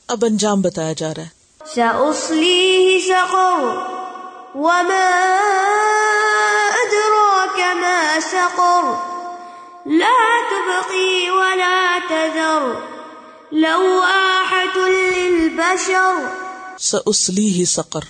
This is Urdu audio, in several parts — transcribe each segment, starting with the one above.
اب انجام بتایا جا رہا ہے. سأصلیہ سقر وما ادراک ما سقر لا تبقی ولا تذر لواحۃ للبشر. سأصلیہ سقر،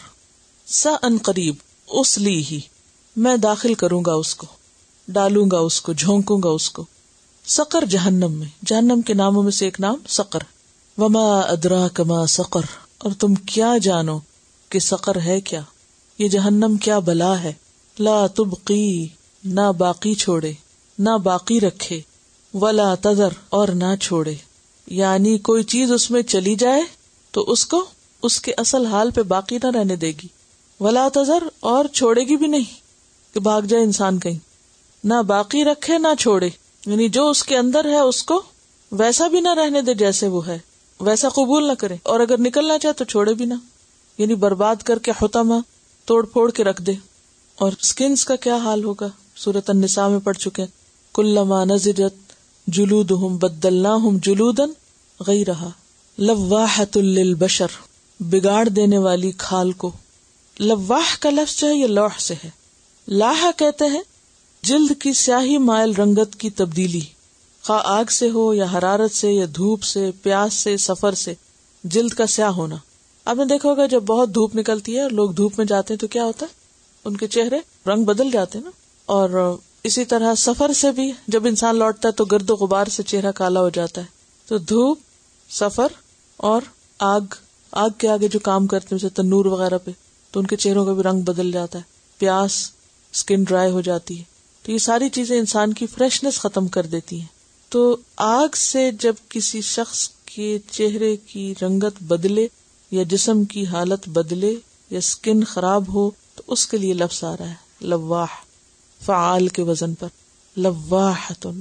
ان قریب، اسلیہ میں داخل کروں گا اس کو، ڈالوں گا اس کو، جھونکوں گا اس کو. سقر جہنم میں، جہنم کے ناموں میں سے ایک نام سقر. وما ادراک ما سقر، اور تم کیا جانو کہ سقر ہے کیا، یہ جہنم کیا بلا ہے. لا تبقی، نہ باقی چھوڑے، نہ باقی رکھے، ولا تذر، اور نہ چھوڑے. یعنی کوئی چیز اس میں چلی جائے تو اس کو اس کے اصل حال پہ باقی نہ رہنے دے گی. ولا تذر، اور چھوڑے گی بھی نہیں کہ بھاگ جائے انسان کہیں. نہ باقی رکھے نہ چھوڑے، یعنی جو اس کے اندر ہے اس کو ویسا بھی نہ رہنے دے جیسے وہ ہے، ویسا قبول نہ کرے، اور اگر نکلنا چاہے تو چھوڑے بھی نہ، یعنی برباد کر کے حطمہ توڑ پھوڑ کے رکھ دے. اور سکنز کا کیا حال ہوگا، سورۃ النساء میں پڑھ چکے ہیں. کلما نضجت جلودہم بدلناہم جلودا غیرہا لواحۃ للبشر، بگاڑ دینے والی کھال کو. لواح کا لفظ جو ہے یہ لوح سے ہے. لاح کہتے ہیں جلد کی سیاہی مائل رنگت کی تبدیلی، خواہ آگ سے ہو یا حرارت سے یا دھوپ سے، پیاس سے، سفر سے. جلد کا سیاہ ہونا، آپ نے دیکھا ہوگا جب بہت دھوپ نکلتی ہے اور لوگ دھوپ میں جاتے ہیں تو کیا ہوتا ہے، ان کے چہرے رنگ بدل جاتے ہیں نا. اور اسی طرح سفر سے بھی جب انسان لوٹتا ہے تو گرد و غبار سے چہرہ کالا ہو جاتا ہے. تو دھوپ، سفر اور آگ کے آگے جو کام کرتے ہیں جیسے تنور وغیرہ پہ، تو ان کے چہروں کا بھی رنگ بدل جاتا ہے. پیاس، سکن ڈرائی ہو جاتی ہے. تو یہ ساری چیزیں انسان کی فریشنس ختم کر دیتی ہیں. تو آگ سے جب کسی شخص کے چہرے کی رنگت بدلے یا جسم کی حالت بدلے یا سکن خراب ہو تو اس کے لیے لفظ آ رہا ہے لواح، فعال کے وزن پر. لواحتن،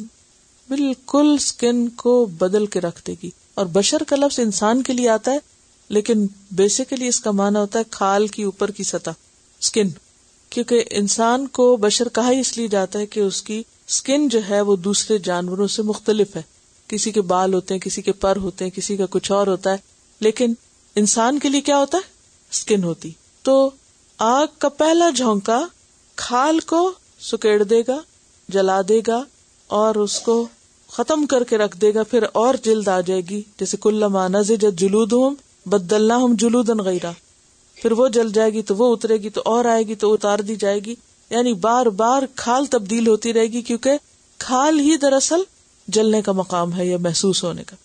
بالکل سکن کو بدل کے رکھ دے گی. اور بشر کا لفظ انسان کے لیے آتا ہے لیکن بیسیکلی اس کا معنی ہوتا ہے کھال کی اوپر کی سطح، سکن. کیونکہ انسان کو بشر کہا ہی اس لیے جاتا ہے کہ اس کی سکن جو ہے وہ دوسرے جانوروں سے مختلف ہے. کسی کے بال ہوتے ہیں، کسی کے پر ہوتے ہیں، کسی کا کچھ اور ہوتا ہے، لیکن انسان کے لیے کیا ہوتا ہے، سکن ہوتی. تو آگ کا پہلا جھونکا کھال کو سکیڑ دے گا، جلا دے گا اور اس کو ختم کر کے رکھ دے گا. پھر اور جلد آ جائے گی، جیسے کلما نضجت جلودہم بدلناہم جلودا غیرہا. پھر وہ جل جائے گی تو وہ اترے گی، تو اور آئے گی تو اتار دی جائے گی. یعنی بار بار کھال تبدیل ہوتی رہے گی، کیونکہ کھال ہی دراصل جلنے کا مقام ہے یا محسوس ہونے کا.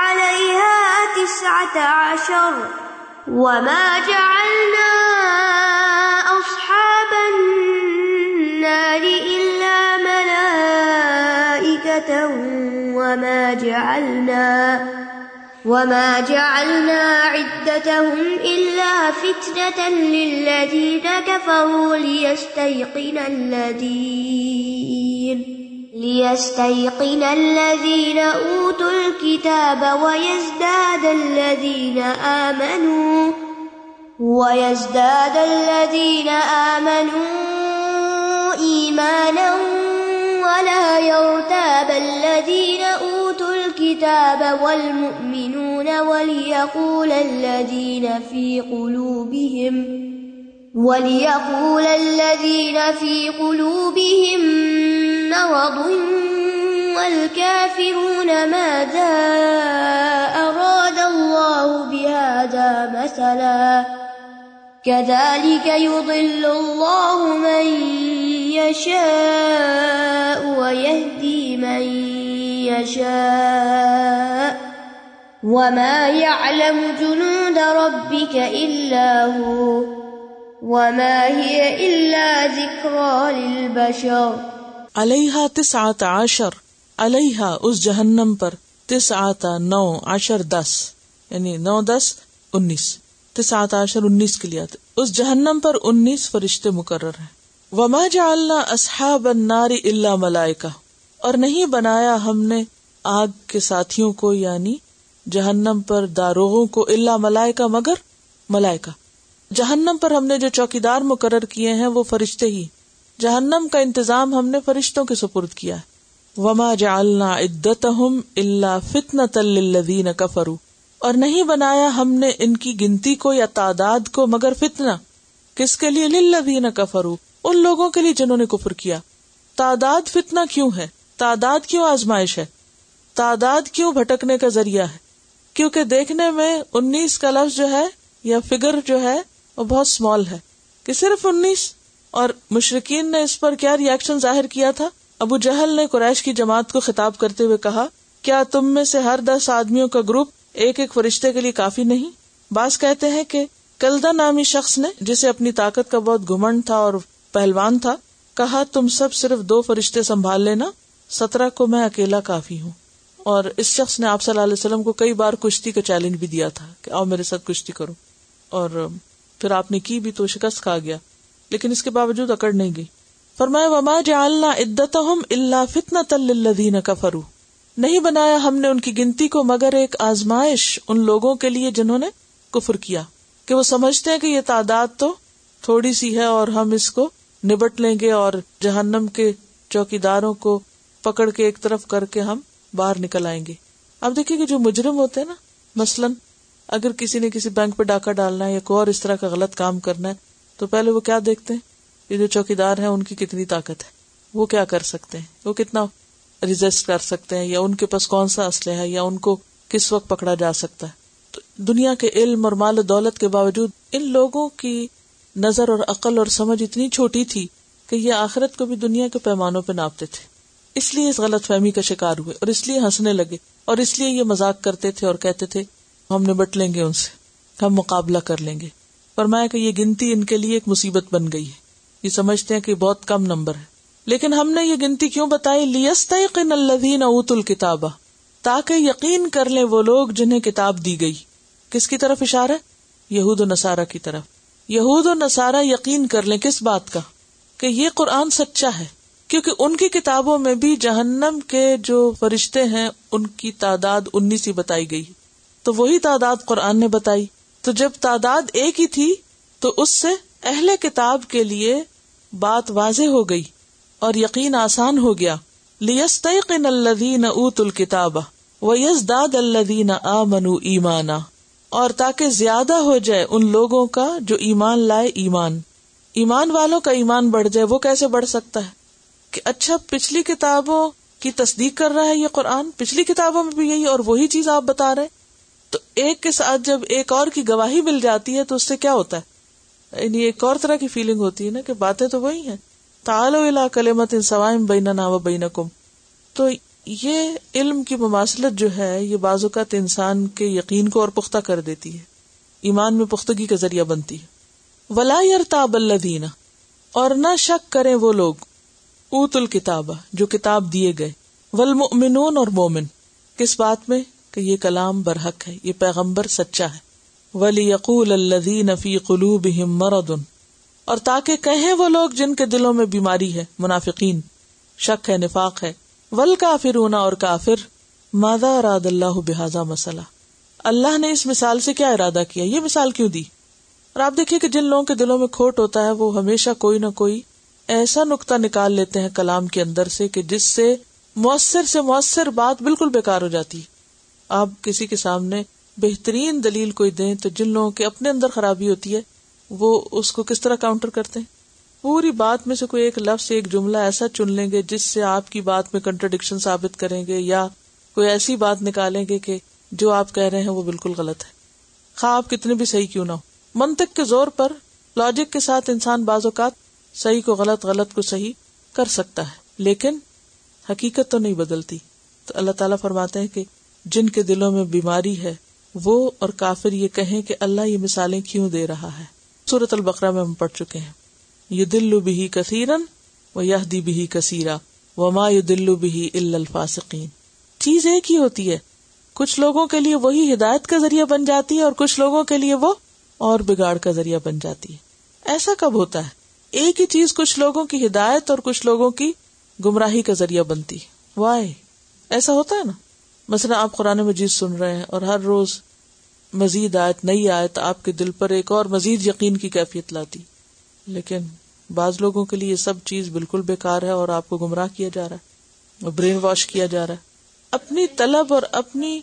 علیہا 19 وما جعلنا اصحاب النار الا ملائکۃ وما جعلنا عدتهم الا فتنة للذین كفروا ليستيقن الذين اوتوا الكتاب ويزداد الذين آمنوا ایمانا ولا يرتاب الذين اوتوا الكتاب والمؤمنون وليقول الذين في قلوبهم مرض والكافرون ماذا أراد الله بهذا مثلا كذلك يضل الله من يشاء ويهدي من يشاء وما يعلم جنود ربك إلا هو وما هي إلا ذكرى للبشر. علیہا 19، علیہا اس جہنم پر، 19 9 10 10 یعنی 9 10 19، 19 19 کے لیے آتے. اس جہنم پر 19 فرشتے مقرر ہیں. وما جعلنا اصحاب النار الا ملائکہ، اور نہیں بنایا ہم نے آگ کے ساتھیوں کو یعنی جہنم پر داروغوں کو الا ملائکہ مگر ملائکہ. جہنم پر ہم نے جو چوکیدار مقرر کیے ہیں وہ فرشتے ہی. جہنم کا انتظام ہم نے فرشتوں کے سپرد کیا ہے. وما جعلنا عدتهم الا فتنة للذین کفروا، اور نہیں بنایا ہم نے ان کی گنتی کو یا تعداد کو مگر فتنہ. کس کے لیے؟ للذین کفروا، ان لوگوں کے لیے جنہوں نے کفر کیا. تعداد فتنہ کیوں ہے؟ تعداد کیوں آزمائش ہے؟ تعداد کیوں بھٹکنے کا ذریعہ ہے؟ کیونکہ دیکھنے میں 19 کا لفظ جو ہے یا فگر جو ہے وہ بہت سمال ہے کہ صرف 19. اور مشرکین نے اس پر کیا ری ایکشن ظاہر کیا تھا؟ ابو جہل نے قریش کی جماعت کو خطاب کرتے ہوئے کہا، کیا تم میں سے ہر 10 آدمیوں کا گروپ ایک ایک فرشتے کے لیے کافی نہیں؟ بعض کہتے ہیں کہ کلدہ نامی شخص نے، جسے اپنی طاقت کا بہت گھمنڈ تھا اور پہلوان تھا، کہا تم سب صرف 2 فرشتے سنبھال لینا، 17 کو میں اکیلا کافی ہوں. اور اس شخص نے آپ صلی اللہ علیہ وسلم کو کئی بار کشتی کا چیلنج بھی دیا تھا کہ آؤ میرے ساتھ کشتی کرو، اور پھر آپ نے کی بھی تو شکست کھا گیا، لیکن اس کے باوجود اکڑ نہیں گئی. فرمایا وما جعلنا عدتهم الا فتنة للذین کفروا، نہیں بنایا ہم نے ان کی گنتی کو مگر ایک آزمائش ان لوگوں کے لیے جنہوں نے کفر کیا، کہ وہ سمجھتے ہیں کہ یہ تعداد تو تھوڑی سی ہے اور ہم اس کو نبٹ لیں گے اور جہنم کے چوکیداروں کو پکڑ کے ایک طرف کر کے ہم باہر نکل آئیں گے. اب دیکھیں کہ جو مجرم ہوتے ہیں نا، مثلاً اگر کسی نے کسی بینک پہ ڈاکہ ڈالنا ہے یا کوئی اور اس طرح کا غلط کام کرنا ہے تو پہلے وہ کیا دیکھتے ہیں؟ یہ جو چوکیدار ہیں ان کی کتنی طاقت ہے، وہ کیا کر سکتے ہیں، وہ کتنا ریزسٹ کر سکتے ہیں، یا ان کے پاس کون سا اسلحہ ہے، یا ان کو کس وقت پکڑا جا سکتا ہے. تو دنیا کے علم اور مال و دولت کے باوجود ان لوگوں کی نظر اور عقل اور سمجھ اتنی چھوٹی تھی کہ یہ آخرت کو بھی دنیا کے پیمانوں پہ ناپتے تھے. اس لیے اس غلط فہمی کا شکار ہوئے اور اس لیے ہنسنے لگے اور اس لیے یہ مذاق کرتے تھے اور کہتے تھے ہم نبٹ لیں گے ان سے، ہم مقابلہ کر لیں گے. فرمایا کہ یہ گنتی ان کے لیے ایک مصیبت بن گئی ہے، یہ سمجھتے ہیں کہ بہت کم نمبر ہے. لیکن ہم نے یہ گنتی کیوں بتائی؟ لیستیقن الذین اوتوا الکتاب، تاکہ یقین کر لیں وہ لوگ جنہیں کتاب دی گئی. کس کی طرف اشارہ ہے؟ یہود و نصارہ کی طرف. یہود و نصارہ یقین کر لیں کس بات کا؟ کہ یہ قرآن سچا ہے، کیونکہ ان کی کتابوں میں بھی جہنم کے جو فرشتے ہیں ان کی تعداد 19 ہی بتائی گئی، تو وہی تعداد قرآن نے بتائی. تو جب تعداد ایک ہی تھی تو اس سے اہل کتاب کے لیے بات واضح ہو گئی اور یقین آسان ہو گیا. لیستیقن الذین اوتوا الکتاب ویزداد الذین آمنوا ایمانا، اور تاکہ زیادہ ہو جائے ان لوگوں کا جو ایمان لائے ایمان. ایمان والوں کا ایمان بڑھ جائے. وہ کیسے بڑھ سکتا ہے؟ کہ اچھا پچھلی کتابوں کی تصدیق کر رہا ہے یہ قرآن، پچھلی کتابوں میں بھی یہی اور وہی چیز آپ بتا رہے، تو ایک کے ساتھ جب ایک اور کی گواہی مل جاتی ہے تو اس سے کیا ہوتا ہے؟ یعنی ایک اور طرح کی فیلنگ ہوتی ہے نا کہ باتیں تو وہی ہیں. تعالوا الی کلمۃ سواء بیننا و بینکم. تو یہ علم کی مماثلت جو ہے یہ بعض اوقات انسان کے یقین کو اور پختہ کر دیتی ہے، ایمان میں پختگی کا ذریعہ بنتی ہے. ولا یرتاب الذین، اور نہ شک کریں وہ لوگ، اوتوا الکتاب جو کتاب دیے گئے، والمؤمنون اور مومن. کس بات میں؟ کہ یہ کلام برحق ہے، یہ پیغمبر سچا ہے. وَلِيَقُولَ الَّذِينَ فِي قُلُوبِهِم مَرَضٌ، اور تاکہ کہیں وہ لوگ جن کے دلوں میں بیماری ہے، منافقین، شک ہے، نفاق ہے. وَالْكَافِرُونَ، اور کافر. مَاذَا أَرَادَ اللَّهُ بِهَذَا مَثَلًا، اللہ نے اس مثال سے کیا ارادہ کیا، یہ مثال کیوں دی؟ اور آپ دیکھیے کہ جن لوگوں کے دلوں میں کھوٹ ہوتا ہے وہ ہمیشہ کوئی نہ کوئی ایسا نقطہ نکال لیتے ہیں کلام کے اندر سے کہ جس سے مؤثر بات بالکل بیکار ہو جاتی ہے. آپ کسی کے سامنے بہترین دلیل کوئی دیں تو جن لوگوں کے اپنے اندر خرابی ہوتی ہے وہ اس کو کس طرح کاؤنٹر کرتے ہیں؟ پوری بات میں سے کوئی ایک لفظ، ایک جملہ ایسا چن لیں گے جس سے آپ کی بات میں کنٹرڈکشن ثابت کریں گے، یا کوئی ایسی بات نکالیں گے کہ جو آپ کہہ رہے ہیں وہ بالکل غلط ہے، خواہ آپ کتنے بھی صحیح کیوں نہ ہو. منطق کے زور پر، لاجک کے ساتھ انسان بعض اوقات صحیح کو غلط، غلط کو صحیح کر سکتا ہے، لیکن حقیقت تو نہیں بدلتی. تو اللہ تعالیٰ فرماتے ہیں کہ جن کے دلوں میں بیماری ہے وہ اور کافر یہ کہیں کہ اللہ یہ مثالیں کیوں دے رہا ہے. سورۃ البقرہ میں ہم پڑھ چکے ہیں. یضل بہ کثیرا ویہدی بہ کثیرا وما یضل بہ الا الفاسقین. چیز ایک ہی ہوتی ہے، کچھ لوگوں کے لیے وہی ہدایت کا ذریعہ بن جاتی ہے اور کچھ لوگوں کے لیے وہ اور بگاڑ کا ذریعہ بن جاتی ہے. ایسا کب ہوتا ہے؟ ایک ہی چیز کچھ لوگوں کی ہدایت اور کچھ لوگوں کی گمراہی کا ذریعہ بنتی ہے. وائی ایسا ہوتا ہے نا. مثلا آپ قرآن مجید سن رہے ہیں اور ہر روز مزید آیت، نئی آیت آپ کے دل پر ایک اور مزید یقین کی کیفیت لاتی، لیکن بعض لوگوں کے لیے یہ سب چیز بالکل بیکار ہے اور آپ کو گمراہ کیا جا رہا ہے اور برین واش کیا جا رہا ہے. اپنی طلب اور اپنی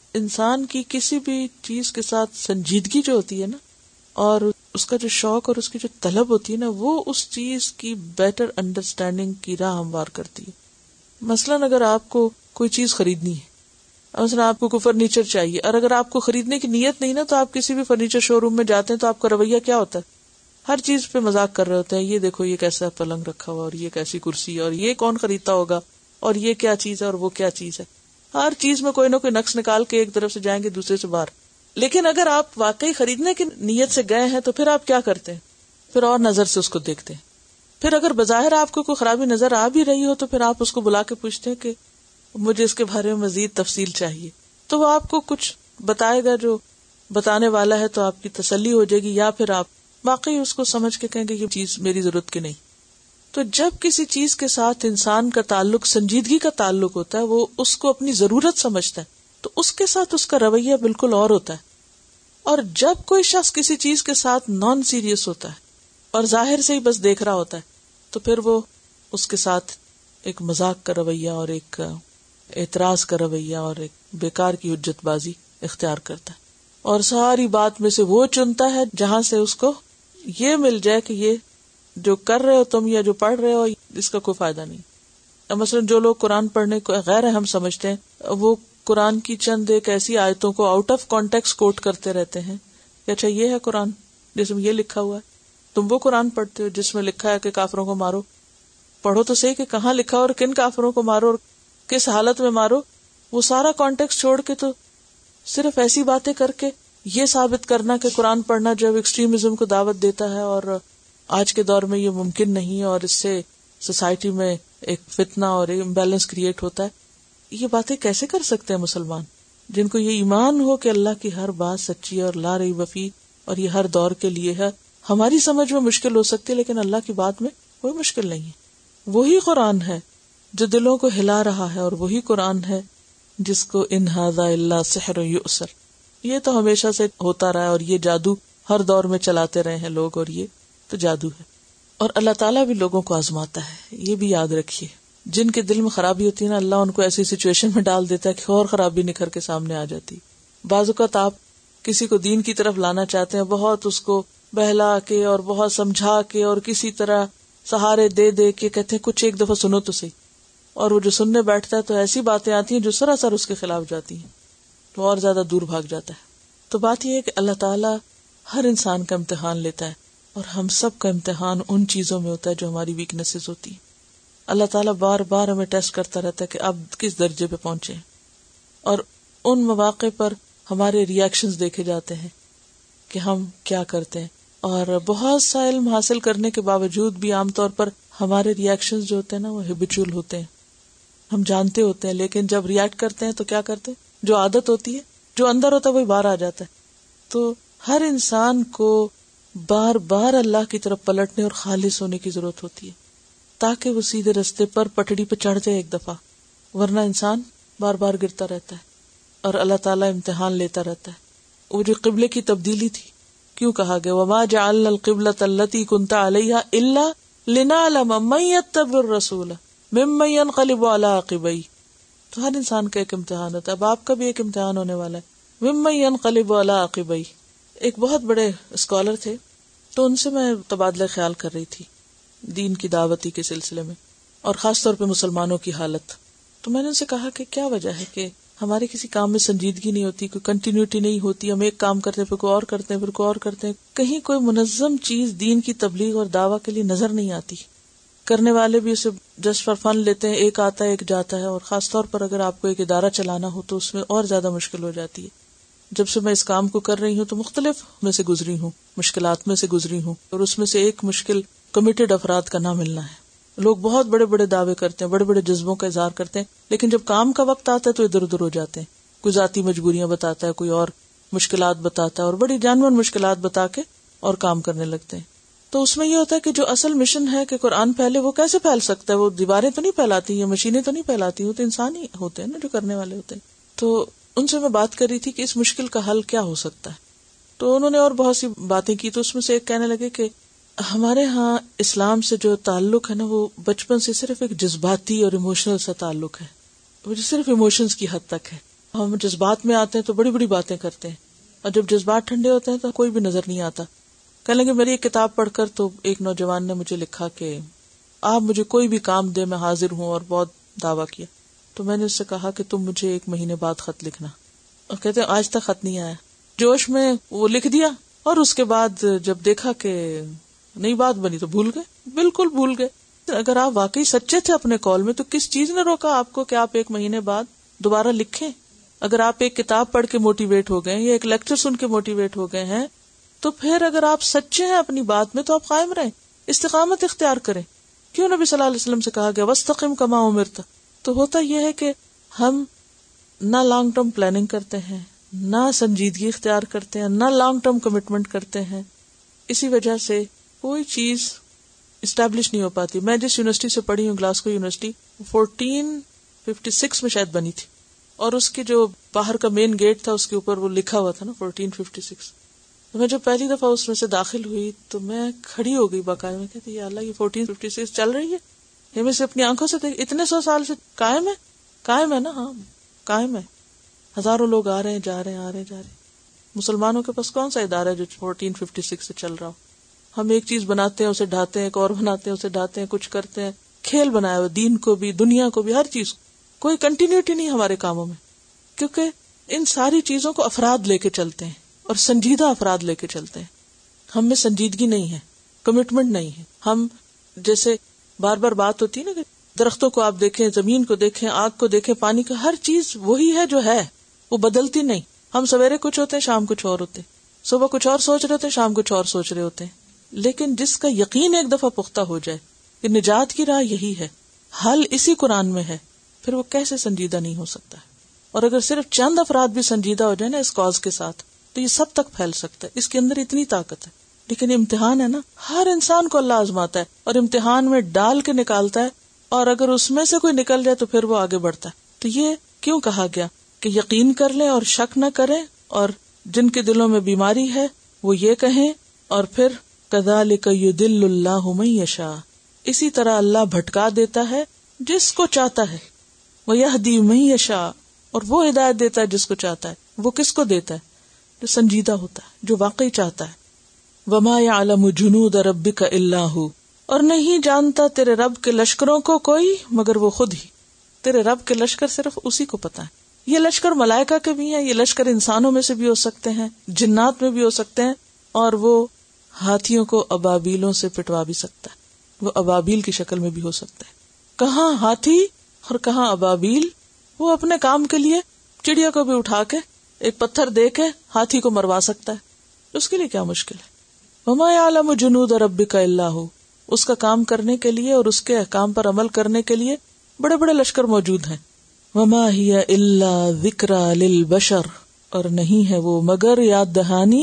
انسان کی کسی بھی چیز کے ساتھ سنجیدگی جو ہوتی ہے نا، اور اس کا جو شوق اور اس کی جو طلب ہوتی ہے نا، وہ اس چیز کی بیٹر انڈرسٹینڈنگ کی راہ ہموار کرتی ہے. مثلاً اگر آپ کو کوئی چیز خریدنی ہے، مثلا آپ کو کوئی فرنیچر چاہیے، اور اگر آپ کو خریدنے کی نیت نہیں نا، تو آپ کسی بھی فرنیچر شو روم میں جاتے ہیں تو آپ کا رویہ کیا ہوتا ہے؟ ہر چیز پہ مذاق کر رہے ہوتے ہیں. یہ دیکھو یہ کیسا پلنگ رکھا ہوا، اور یہ کیسی کرسی ہے، اور یہ کون خریدتا ہوگا، اور یہ کیا چیز ہے، اور وہ کیا چیز ہے. ہر چیز میں کوئی نہ کوئی نقص نکال کے ایک طرف سے جائیں گے دوسرے سے باہر. لیکن اگر آپ واقعی خریدنے کی نیت سے گئے ہیں تو پھر آپ کیا کرتے ہیں؟ پھر اور نظر سے اس کو دیکھتے ہیں. پھر اگر بظاہر آپ کو کوئی خرابی نظر آ بھی رہی ہو تو پھر آپ اس کو بلا کے پوچھتے ہیں کہ مجھے اس کے بارے میں مزید تفصیل چاہیے. تو وہ آپ کو کچھ بتائے گا جو بتانے والا ہے، تو آپ کی تسلی ہو جائے گی، یا پھر آپ واقعی اس کو سمجھ کے کہیں گے یہ چیز میری ضرورت کی نہیں. تو جب کسی چیز کے ساتھ انسان کا تعلق سنجیدگی کا تعلق ہوتا ہے، وہ اس کو اپنی ضرورت سمجھتا ہے، تو اس کے ساتھ اس کا رویہ بالکل اور ہوتا ہے. اور جب کوئی شخص کسی چیز کے ساتھ نان سیریس ہوتا ہے اور ظاہر سے ہی بس دیکھ رہا ہوتا ہے، تو پھر وہ اس کے ساتھ ایک مذاق کا رویہ اور ایک اعتراض کا رویہ اور ایک بیکار کی حجت بازی اختیار کرتا ہے، اور ساری بات میں سے وہ چنتا ہے جہاں سے اس کو یہ مل جائے کہ یہ جو کر رہے ہو تم یا جو پڑھ رہے ہو اس کا کوئی فائدہ نہیں. مثلا جو لوگ قرآن پڑھنے کو غیر اہم سمجھتے ہیں، وہ قرآن کی چند ایک ایسی آیتوں کو آؤٹ آف کانٹیکسٹ کوٹ کرتے رہتے ہیں کہ اچھا یہ ہے قرآن جس میں یہ لکھا ہوا ہے. تم وہ قرآن پڑھتے ہو جس میں لکھا ہے کہ کافروں کو مارو. پڑھو تو صحیح کہ کہاں لکھا اور کن کافروں کو مارو اور کس حالت میں مارو. وہ سارا کانٹیکسٹ چھوڑ کے تو صرف ایسی باتیں کر کے یہ ثابت کرنا کہ قرآن پڑھنا جو ایکسٹریمزم کو دعوت دیتا ہے اور آج کے دور میں یہ ممکن نہیں اور اس سے سوسائٹی میں ایک فتنہ اور امبیلنس کریٹ ہوتا ہے. یہ باتیں کیسے کر سکتے ہیں مسلمان جن کو یہ ایمان ہو کہ اللہ کی ہر بات سچی ہے اور لا ریب فیہ اور یہ ہر دور کے لیے ہے. ہماری سمجھ میں مشکل ہو سکتی ہے لیکن اللہ کی بات میں کوئی مشکل نہیں ہے. وہی قرآن ہے جو دلوں کو ہلا رہا ہے، اور وہی قرآن ہے جس کو ان ھذا الا سحر یؤثر. یہ تو ہمیشہ سے ہوتا رہا ہے اور یہ جادو ہر دور میں چلاتے رہے ہیں لوگ، اور یہ تو جادو ہے. اور اللہ تعالیٰ بھی لوگوں کو آزماتا ہے، یہ بھی یاد رکھیے. جن کے دل میں خرابی ہوتی ہے نا، اللہ ان کو ایسی سچویشن میں ڈال دیتا ہے کہ اور خرابی نکھر کے سامنے آ جاتی. بعض اوقات آپ کسی کو دین کی طرف لانا چاہتے ہیں، بہت اس کو بہلا کے اور بہت سمجھا کے اور کسی طرح سہارے دے دے کے کہتے ہیں کچھ ایک دفعہ سنو تو صحیح، اور وہ جو سننے بیٹھتا ہے تو ایسی باتیں آتی ہیں جو سراسر اس کے خلاف جاتی ہیں، تو اور زیادہ دور بھاگ جاتا ہے. تو بات یہ ہے کہ اللہ تعالیٰ ہر انسان کا امتحان لیتا ہے، اور ہم سب کا امتحان ان چیزوں میں ہوتا ہے جو ہماری ویکنیسز ہوتی ہیں. اللہ تعالیٰ بار بار ہمیں ٹیسٹ کرتا رہتا ہے کہ اب کس درجے پہ پہنچے، اور ان مواقع پر ہمارے ریئیکشنز دیکھے جاتے ہیں کہ ہم کیا کرتے ہیں. اور بہت سا علم حاصل کرنے کے باوجود بھی عام طور پر ہمارے ریئیکشنز جو ہوتے ہیں نا وہ ہیبیچول ہوتے ہیں، ہم جانتے ہوتے ہیں، لیکن جب ریئیکٹ کرتے ہیں تو کیا کرتے ہیں؟ جو عادت ہوتی ہے، جو اندر ہوتا ہے وہی باہر آ جاتا ہے. تو ہر انسان کو بار بار اللہ کی طرف پلٹنے اور خالص ہونے کی ضرورت ہوتی ہے تاکہ وہ سیدھے رستے پر پٹڑی پہ چڑھ جائے ایک دفعہ، ورنہ انسان بار بار گرتا رہتا ہے اور اللہ تعالیٰ امتحان لیتا رہتا ہے. وہ جو قبلے کی تبدیلی تھی، کیوں کہا گیا وَمَا جَعَلْنَا الْقِبْلَةَ الَّتِي كُنْتَ عَلَيْهَا إِلَّا لِنَعْلَمَ مَن يَتَّبِعُ الرَّسُولَ مِمَّن يَنقَلِبُ عَلَىٰ عَقِبَيْهِ. تو ہر انسان کا ایک امتحان ہوتا ہے، اب آپ کا بھی ایک امتحان ہونے والا ہے. مِمَّن يَنقَلِبُ عَلَىٰ عَقِبَيْهِ. ایک بہت بڑے اسکالر تھے، تو ان سے میں تبادلہ خیال کر رہی تھی دین کی دعوتی کے سلسلے میں، اور خاص طور پہ مسلمانوں کی حالت. تو میں نے ان سے کہا کہ کیا وجہ ہے کہ ہمارے کسی کام میں سنجیدگی نہیں ہوتی، کوئی کنٹینیوٹی نہیں ہوتی، ہم ایک کام کرتے ہیں پھر کوئی اور کرتے ہیں پھر کوئی اور کرتے ہیں، کہیں کوئی منظم چیز دین کی تبلیغ اور دعویٰ کے لیے نظر نہیں آتی. کرنے والے بھی اسے جسٹ فار فن لیتے ہیں، ایک آتا ہے ایک جاتا ہے. اور خاص طور پر اگر آپ کو ایک ادارہ چلانا ہو تو اس میں اور زیادہ مشکل ہو جاتی ہے. جب سے میں اس کام کو کر رہی ہوں تو مختلف میں سے گزری ہوں، مشکلات میں سے گزری ہوں، اور اس میں سے ایک مشکل کمیٹڈ افراد کا نہ ملنا ہے. لوگ بہت بڑے بڑے دعوے کرتے ہیں، بڑے بڑے جذبوں کا اظہار کرتے ہیں، لیکن جب کام کا وقت آتا ہے تو ادھر ادھر ہو جاتے ہیں. کوئی ذاتی مجبوریاں بتاتا ہے، کوئی اور مشکلات بتاتا ہے، اور بڑی جانور مشکلات بتا کے اور کام کرنے لگتے ہیں. تو اس میں یہ ہوتا ہے کہ جو اصل مشن ہے کہ قرآن پھیلے، وہ کیسے پھیل سکتا ہے؟ وہ دیواریں تو نہیں پھیلاتی، یا مشینیں تو نہیں پھیلاتی، وہ تو انسان ہی ہوتے ہیں نا جو کرنے والے ہوتے ہیں. تو ان سے میں بات کر رہی تھی کہ اس مشکل کا حل کیا ہو سکتا ہے. تو انہوں نے اور بہت سی باتیں کی، تو اس میں سے ایک کہنے لگے کہ ہمارے ہاں اسلام سے جو تعلق ہے نا، وہ بچپن سے صرف ایک جذباتی اور ایموشنل سا تعلق ہے، وہ جو صرف ایموشنز کی حد تک ہے. ہم جذبات میں آتے ہیں تو بڑی بڑی باتیں کرتے ہیں، اور جب جذبات ٹھنڈے ہوتے ہیں تو کوئی بھی نظر نہیں آتا. کہنے لگے میری ایک کتاب پڑھ کر تو ایک نوجوان نے مجھے لکھا کہ آپ مجھے کوئی بھی کام دے میں حاضر ہوں، اور بہت دعویٰ کیا. تو میں نے اس سے کہا کہ تم مجھے 1 مہینے بعد خط لکھنا. اور کہتے ہیں آج تک خط نہیں آیا. جوش میں وہ لکھ دیا، اور اس کے بعد جب دیکھا کہ نئی بات بنی تو بھول گئے، بالکل بھول گئے. اگر آپ واقعی سچے تھے اپنے قول میں تو کس چیز نے روکا آپ کو کہ آپ 1 مہینے بعد دوبارہ لکھیں؟ اگر آپ ایک کتاب پڑھ کے موٹیویٹ ہو گئے یا ایک لیکچر سن کے موٹیویٹ ہو گئے ہیں تو پھر اگر آپ سچے ہیں اپنی بات میں تو آپ قائم رہیں، استقامت اختیار کریں. کیوں نبی صلی اللہ علیہ وسلم سے کہا گیا وَاسْتَقِمْ كَمَا أُمِرْتَ؟ تو ہوتا یہ ہے کہ ہم نہ لانگ ٹرم پلاننگ کرتے ہیں، نہ سنجیدگی اختیار کرتے ہیں، نہ لانگ ٹرم کمٹمنٹ کرتے ہیں. اسی وجہ سے کوئی چیز اسٹیبلش نہیں ہو پاتی. میں جس یونیورسٹی سے پڑھی ہوں، گلاسکو یونیورسٹی، 1456 میں شاید بنی تھی، اور اس کی جو باہر کا مین گیٹ تھا اس کے اوپر وہ لکھا ہوا تھا نا 1456. میں جب پہلی دفعہ اس میں سے داخل ہوئی تو میں کھڑی ہو گئی باقاعدہ. میں کہتی یا اللہ، یہ 1456 چل رہی ہے، یہ میں سے اپنی آنکھوں سے دیکھ، اتنے 100 سال سے قائم ہے. قائم ہے نا؟ ہاں قائم ہے. ہزاروں لوگ آ رہے ہیں، جا رہے ہیں، آ رہے ہیں، جا رہے ہیں. مسلمانوں کے پاس کون سا ادارہ ہے جو 1456 سے چل رہا ہو؟ ہم ایک چیز بناتے ہیں، اسے ڈھاتے ہیں، ایک اور بناتے ہیں، اسے ڈھاتے ہیں، کچھ کرتے ہیں. کھیل بنایا ہوا دین کو بھی، دنیا کو بھی، ہر چیز کو. کوئی کنٹینیوٹی نہیں ہمارے کاموں میں، کیونکہ ان ساری چیزوں کو افراد لے کے چلتے ہیں، اور سنجیدہ افراد لے کے چلتے ہیں. ہم میں سنجیدگی نہیں ہے، کمٹمنٹ نہیں ہے. ہم جیسے بار بار بات ہوتی ہے نا کہ درختوں کو آپ دیکھیں، زمین کو دیکھیں، آگ کو دیکھیں، پانی کا، ہر چیز وہی ہے جو ہے، وہ بدلتی نہیں. ہم سویرے کچھ ہوتے ہیں، شام کچھ اور ہوتے ہیں، صبح کچھ اور سوچ رہے ہوتے ہیں، شام کچھ اور سوچ رہے ہوتے ہیں. لیکن جس کا یقین ایک دفعہ پختہ ہو جائے کہ نجات کی راہ یہی ہے، حل اسی قرآن میں ہے، پھر وہ کیسے سنجیدہ نہیں ہو سکتا ہے. اور اگر صرف چند افراد بھی سنجیدہ ہو جائے نا اس کاز کے ساتھ تو یہ سب تک پھیل سکتا ہے. اس کے اندر اتنی طاقت ہے. لیکن امتحان ہے نا، ہر انسان کو اللہ آزماتا ہے اور امتحان میں ڈال کے نکالتا ہے، اور اگر اس میں سے کوئی نکل جائے تو پھر وہ آگے بڑھتا ہے. تو یہ کیوں کہا گیا کہ یقین کر لیں اور شک نہ کریں، اور جن کے دلوں میں بیماری ہے وہ یہ کہیں. اور پھر کذالک یضل اللہ من یشاء، اسی طرح اللہ بھٹکا دیتا ہے جس کو چاہتا ہے. ویہدی من یشاء، اور وہ ہدایت دیتا ہے جس کو چاہتا ہے. وہ کس کو دیتا ہے؟ جو سنجیدہ ہوتا ہے، جو واقعی چاہتا ہے. وما یعلم جنود ربک الا ھو، اور نہیں جانتا تیرے رب کے لشکروں کو کوئی مگر وہ خود ہی. تیرے رب کے لشکر صرف اسی کو پتا ہے. یہ لشکر ملائکہ کے بھی ہیں، یہ لشکر انسانوں میں سے بھی ہو سکتے ہیں، جنات میں بھی ہو سکتے ہیں، اور وہ ہاتھیوں کو ابابیلوں سے پٹوا بھی سکتا ہے. وہ ابابیل کی شکل میں بھی ہو سکتا ہے. کہاں ہاتھی اور کہاں ابابیل. وہ اپنے کام کے لیے چڑیا کو بھی اٹھا کے ایک پتھر دے کے ہاتھی کو مروا سکتا ہے. اس کے لیے کیا مشکل ہے؟ وما یعلم جنود ربک الا ھو، اس کا کام کرنے کے لیے اور اس کے احکام پر عمل کرنے کے لیے بڑے بڑے لشکر موجود ہیں. وما ہی الا ذکری للبشر، اور نہیں ہے وہ مگر یاد دہانی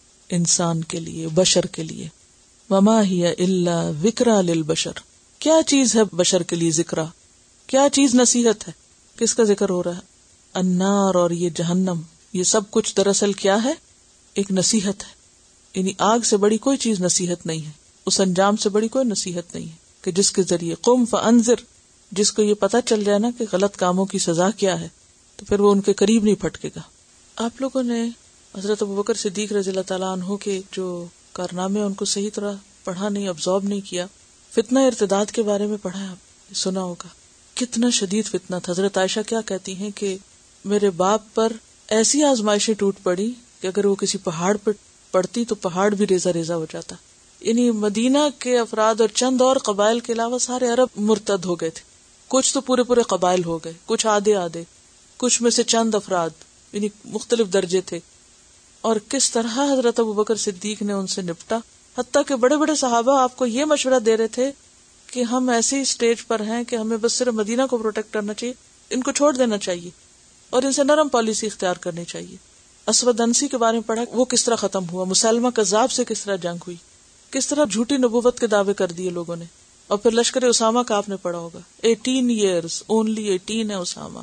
انسان کے لیے، بشر کے لیے. وما ہی الا ذکری للبشر، کیا چیز ہے بشر کے لیے ذکرہ؟ کیا چیز نصیحت ہے؟ کس کا ذکر ہو رہا ہے؟ النار، اور یہ جہنم. یہ سب کچھ دراصل کیا ہے؟ ایک نصیحت ہے. یعنی آگ سے بڑی کوئی چیز نصیحت نہیں ہے، اس انجام سے بڑی کوئی نصیحت نہیں ہے کہ جس کے ذریعے قم فانذر، جس کو یہ پتا چل جائے نا کہ غلط کاموں کی سزا کیا ہے تو پھر وہ ان کے قریب نہیں پھٹکے گا. آپ لوگوں نے حضرت ابوبکر صدیق رضی اللہ تعالیٰ عنہ کے جو کارنامے ان کو صحیح طرح پڑھا نہیں، ابزارب نہیں کیا. فتنہ ارتداد کے بارے میں پڑھا ہے، آپ سنا ہوگا کتنا شدید فتنہ تھا. حضرت عائشہ کیا کہتی ہیں کہ میرے باپ پر ایسی آزمائشیں ٹوٹ پڑی کہ اگر وہ کسی پہاڑ پر پڑتی تو پہاڑ بھی ریزہ ریزہ ہو جاتا. یعنی مدینہ کے افراد اور چند اور قبائل کے علاوہ سارے عرب مرتد ہو گئے تھے. کچھ تو پورے پورے قبائل ہو گئے، کچھ آدھے آدھے، کچھ میں سے چند افراد، یعنی مختلف درجے تھے. اور کس طرح حضرت ابوبکر صدیق نے ان سے نپٹا. حتیٰ کہ بڑے بڑے صحابہ آپ کو یہ مشورہ دے رہے تھے کہ ہم ایسی اسٹیج پر ہیں کہ ہمیں بس صرف مدینہ کو پروٹیکٹ کرنا چاہیے، ان کو چھوڑ دینا چاہیے اور ان سے نرم پالیسی اختیار کرنی چاہیے. اسود انسی کے بارے میں پڑھا، وہ کس طرح ختم ہوا، مسلمہ کذاب سے کس طرح جنگ ہوئی، کس طرح جھوٹی نبوت کے دعوے کر دیے لوگوں نے. اور پھر لشکر اسامہ کا آپ نے پڑھا ہوگا، 18 ایئرز، اونلی 18 ہے اسامہ،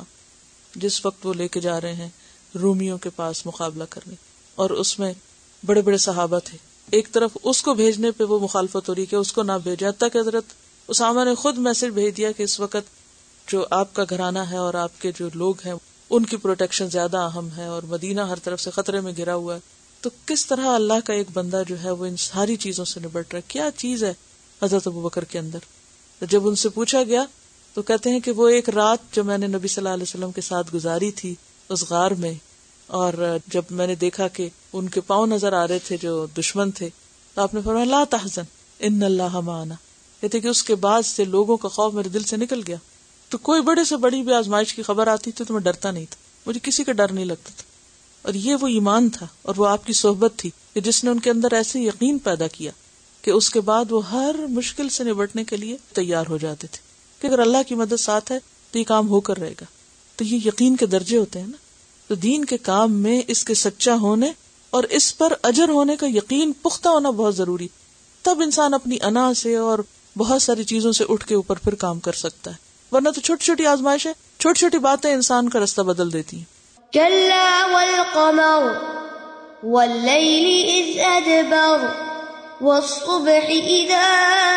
جس وقت وہ لے کے جا رہے ہیں رومیوں کے پاس مقابلہ کرنے. اور اس میں بڑے بڑے صحابہ تھے. ایک طرف اس کو بھیجنے پہ وہ مخالفت ہو رہی کہ اس کو نہ بھیجا، حتیٰ کہ حضرت اسامہ نے خود میسج بھیج دیا کہ اس وقت جو آپ کا گھرانہ ہے اور آپ کے جو لوگ ہیں ان کی پروٹیکشن زیادہ اہم ہے اور مدینہ ہر طرف سے خطرے میں گھرا ہوا ہے. تو کس طرح اللہ کا ایک بندہ جو ہے وہ ان ساری چیزوں سے نبٹ رہا ہے. کیا چیز ہے حضرت ابوبکر کے اندر. جب ان سے پوچھا گیا تو کہتے ہیں کہ وہ ایک رات جو میں نے نبی صلی اللہ علیہ وسلم کے ساتھ گزاری تھی اس غار میں، اور جب میں نے دیکھا کہ ان کے پاؤں نظر آ رہے تھے جو دشمن تھے، تو آپ نے فرمایا لا تحزن ان اللہ معنا. کہتے کہ اس کے بعد سے لوگوں کا خوف میرے دل سے نکل گیا. تو کوئی بڑے سے بڑی بھی آزمائش کی خبر آتی تھی تو میں ڈرتا نہیں تھا، مجھے کسی کا ڈر نہیں لگتا تھا. اور یہ وہ ایمان تھا اور وہ آپ کی صحبت تھی کہ جس نے ان کے اندر ایسے یقین پیدا کیا کہ اس کے بعد وہ ہر مشکل سے نبٹنے کے لیے تیار ہو جاتے تھے کہ اگر اللہ کی مدد ساتھ ہے تو یہ کام ہو کر رہے گا. تو یہ یقین کے درجے ہوتے ہیں نا. تو دین کے کام میں اس کے سچا ہونے اور اس پر اجر ہونے کا یقین پختہ ہونا بہت ضروری. تب انسان اپنی انا سے اور بہت ساری چیزوں سے اٹھ کے اوپر پھر کام کر سکتا ہے. ورنہ تو چھوٹی چھوٹی آزمائشیں، چھوٹی چھوٹی باتیں انسان کا رستہ بدل دیتی ہیں. كلا والقمر والليل إذ أدبر والصبح إذا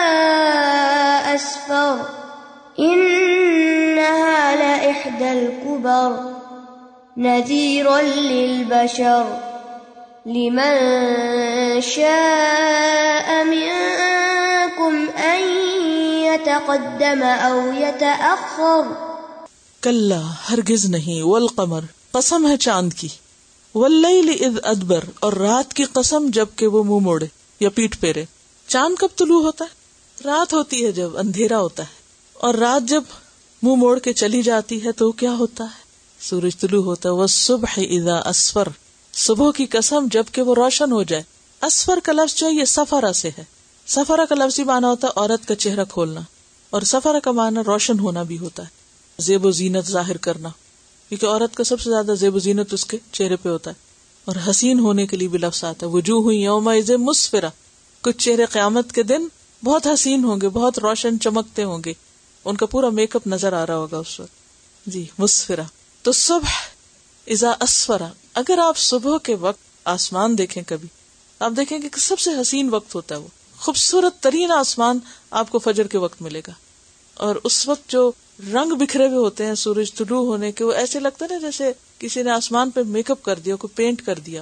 أسفر إنها لإحدى الكبر نذيرا للبشر لمن شاء منكم أن يتقدم أو يتأخر. کلا ہرگز نہیں، والقمر قسم ہے چاند کی، واللیل اذ ادبر اور رات کی قسم جب کہ وہ منہ موڑے یا پیٹ پھیرے. چاند کب طلوع ہوتا ہے؟ رات ہوتی ہے جب اندھیرا ہوتا ہے. اور رات جب منہ موڑ کے چلی جاتی ہے تو کیا ہوتا ہے؟ سورج طلوع ہوتا ہے. والصبح اذا اسفر، صبح کی قسم جب کہ وہ روشن ہو جائے. اسفر کا لفظ جو ہے یہ سفرہ سے ہے. سفرہ کا لفظی معنی ہوتا ہے عورت کا چہرہ کھولنا، اور سفرہ کا معنی روشن ہونا بھی ہوتا ہے، زیب و زینت ظاہر کرنا، کیونکہ عورت کا سب سے زیادہ زیب و زینت اس کے چہرے پہ ہوتا ہے. اور حسین ہونے کے لیے بھی لفظ آتا ہے وجوہ یومئذ مسفرہ، کچھ چہرے قیامت کے دن بہت حسین ہوں گے، بہت روشن چمکتے ہوں گے، ان کا پورا میک اپ نظر آ رہا ہوگا اس وقت. جی مسفرہ. تو صبح اذا اسفرہ، اگر آپ صبح کے وقت آسمان دیکھیں کبھی، آپ دیکھیں کہ سب سے حسین وقت ہوتا ہے، وہ خوبصورت ترین آسمان آپ کو فجر کے وقت ملے گا. اور اس وقت جو رنگ بکھرے ہوئے ہوتے ہیں سورج طلوع ہونے کے، وہ ایسے لگتا ہے نا جیسے کسی نے آسمان پہ میک اپ کر دیا، کوئی پینٹ کر دیا.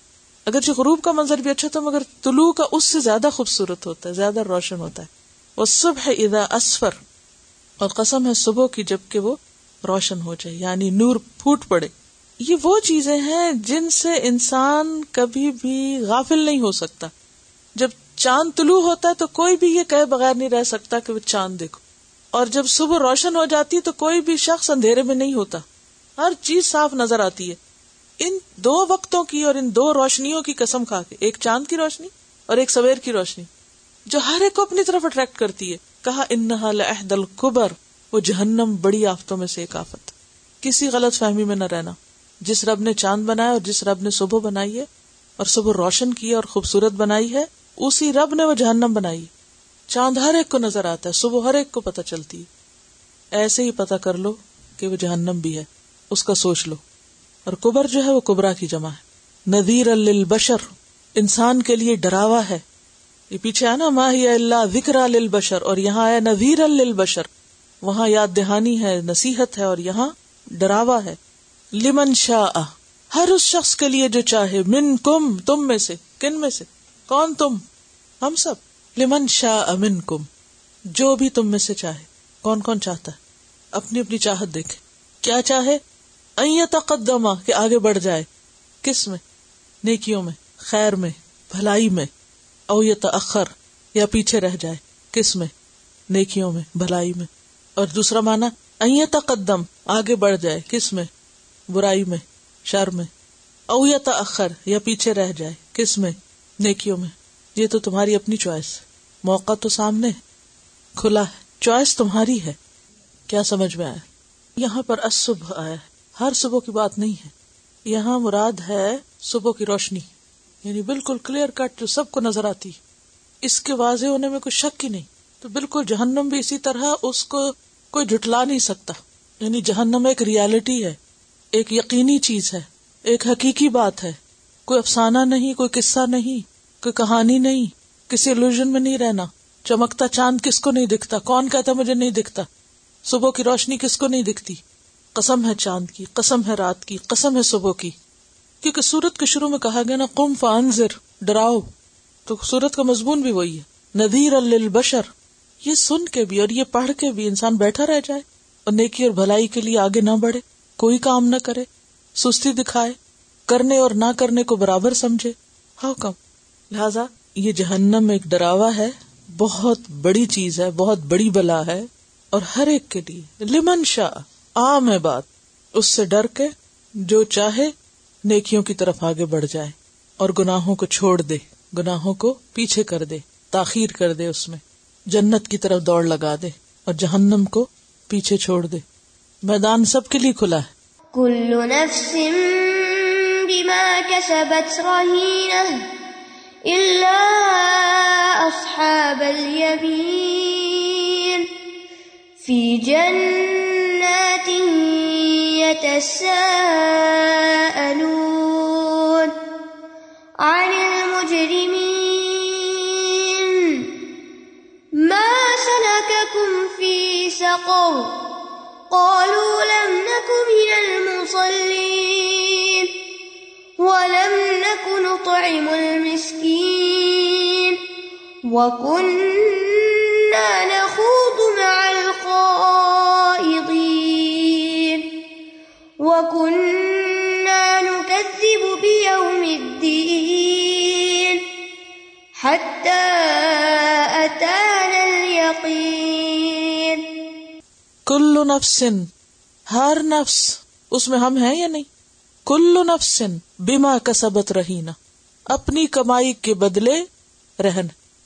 اگرچہ غروب کا منظر بھی اچھا تھا مگر طلوع کا اس سے زیادہ خوبصورت ہوتا ہے، زیادہ روشن ہوتا ہے. والصبح اذا اسفر، اور قسم ہے صبح کی جب کہ وہ روشن ہو جائے، یعنی نور پھوٹ پڑے. یہ وہ چیزیں ہیں جن سے انسان کبھی بھی غافل نہیں ہو سکتا. جب چاند طلوع ہوتا ہے تو کوئی بھی یہ کہے بغیر نہیں رہ سکتا کہ وہ چاند دیکھو، اور جب صبح روشن ہو جاتی ہے تو کوئی بھی شخص اندھیرے میں نہیں ہوتا، ہر چیز صاف نظر آتی ہے. ان دو وقتوں کی اور ان دو روشنیوں کی قسم کھا کے، ایک چاند کی روشنی اور ایک سویر کی روشنی جو ہر ایک کو اپنی طرف اٹریکٹ کرتی ہے. کہا انہا لإحدى الکبر، وہ جہنم بڑی آفتوں میں سے ایک آفت. کسی غلط فہمی میں نہ رہنا. جس رب نے چاند بنایا اور جس رب نے صبح بنائی ہے اور صبح روشن کی اور خوبصورت بنائی ہے، اسی رب نے وہ جہنم بنائی. چاند ہر ایک کو نظر آتا ہے، صبح ہر ایک کو پتہ چلتی ہے. ایسے ہی پتہ کر لو کہ وہ جہنم بھی ہے، اس کا سوچ لو. اور کبر جو ہے وہ کبرا کی جمع ہے. نذیر للبشر، انسان کے لیے ڈراوا ہے. یہ پیچھے ہے نا ما ہی الا ذکر للبشر، اور یہاں ہے نذیر للبشر. وہاں یاد دہانی ہے، نصیحت ہے، اور یہاں ڈراوا ہے. لمن شاء، ہر اس شخص کے لیے جو چاہے، منکم، تم میں سے. کن میں سے؟ کون تم؟ ہم سب. لمن شاء منکم، جو بھی تم میں سے چاہے. کون کون چاہتا ہے؟ اپنی اپنی چاہت دیکھے. کیا چاہے؟ ان یتقدم، کہ آگے بڑھ جائے. کس میں؟ نیکیوں میں، خیر میں، بھلائی میں. او یتأخر، یا پیچھے رہ جائے. کس میں؟ نیکیوں میں، بھلائی میں. اور دوسرا معنی ان یتقدم، آگے بڑھ جائے. کس میں؟ برائی میں، شر میں. او یتأخر، یا پیچھے رہ جائے. کس میں؟ نیکیوں میں. یہ تو تمہاری اپنی چوائس. موقع تو سامنے کھلا ہے، چوائس تمہاری ہے. کیا سمجھ میں آیا؟ یہاں پر الصبح آیا ہے، ہر صبح کی بات نہیں ہے. یہاں مراد ہے صبح کی روشنی، یعنی بالکل کلیئر کٹ جو سب کو نظر آتی. اس کے واضح ہونے میں کوئی شک ہی نہیں. تو بالکل جہنم بھی اسی طرح، اس کو کوئی جھٹلا نہیں سکتا. یعنی جہنم ایک ریالٹی ہے، ایک یقینی چیز ہے، ایک حقیقی بات ہے. کوئی افسانہ نہیں، کوئی قصہ نہیں، کوئی کہانی نہیں. کسی الوژن میں نہیں رہنا. چمکتا چاند کس کو نہیں دکھتا؟ کون کہتا مجھے نہیں دکھتا؟ صبح کی روشنی کس کو نہیں دکھتی؟ قسم ہے چاند کی، قسم ہے رات کی، قسم ہے صبح کی. کیونکہ سورت کے شروع میں کہا گیا نا قم فانذر، ڈراؤ، تو سورت کا مضمون بھی وہی ہے، نذیر للبشر. یہ سن کے بھی اور یہ پڑھ کے بھی انسان بیٹھا رہ جائے اور نیکی اور بھلائی کے لیے آگے نہ بڑھے، کوئی کام نہ کرے، سستی دکھائے، کرنے اور نہ کرنے کو برابر سمجھے، ہاؤ کم؟ لہذا یہ جہنم ایک ڈراوا ہے، بہت بڑی چیز ہے، بہت بڑی بلا ہے، اور ہر ایک کے لیے. لمن شاء، عام ہے بات، اس سے ڈر کے جو چاہے نیکیوں کی طرف آگے بڑھ جائے اور گناہوں کو چھوڑ دے، گناہوں کو پیچھے کر دے، تاخیر کر دے، اس میں جنت کی طرف دوڑ لگا دے اور جہنم کو پیچھے چھوڑ دے. میدان سب کے لیے کھلا ہے. كل نفس بما كسبت رهينة إلا أصحاب اليمين في جنات يتساءلون عن المجرمين ما سلككم في سقر قالوا لم نك من المصلين ولم نك نطعم المسكين وكنا نخوض مع الخائضين وكنا نكذب بيوم الدين حتى أتانا اليقين. کل نفس، ہر نفس، اس میں ہم ہیں یا نہیں؟ کل نفس بما کسبت رہینہ، اپنی کمائی کے بدلے رہن.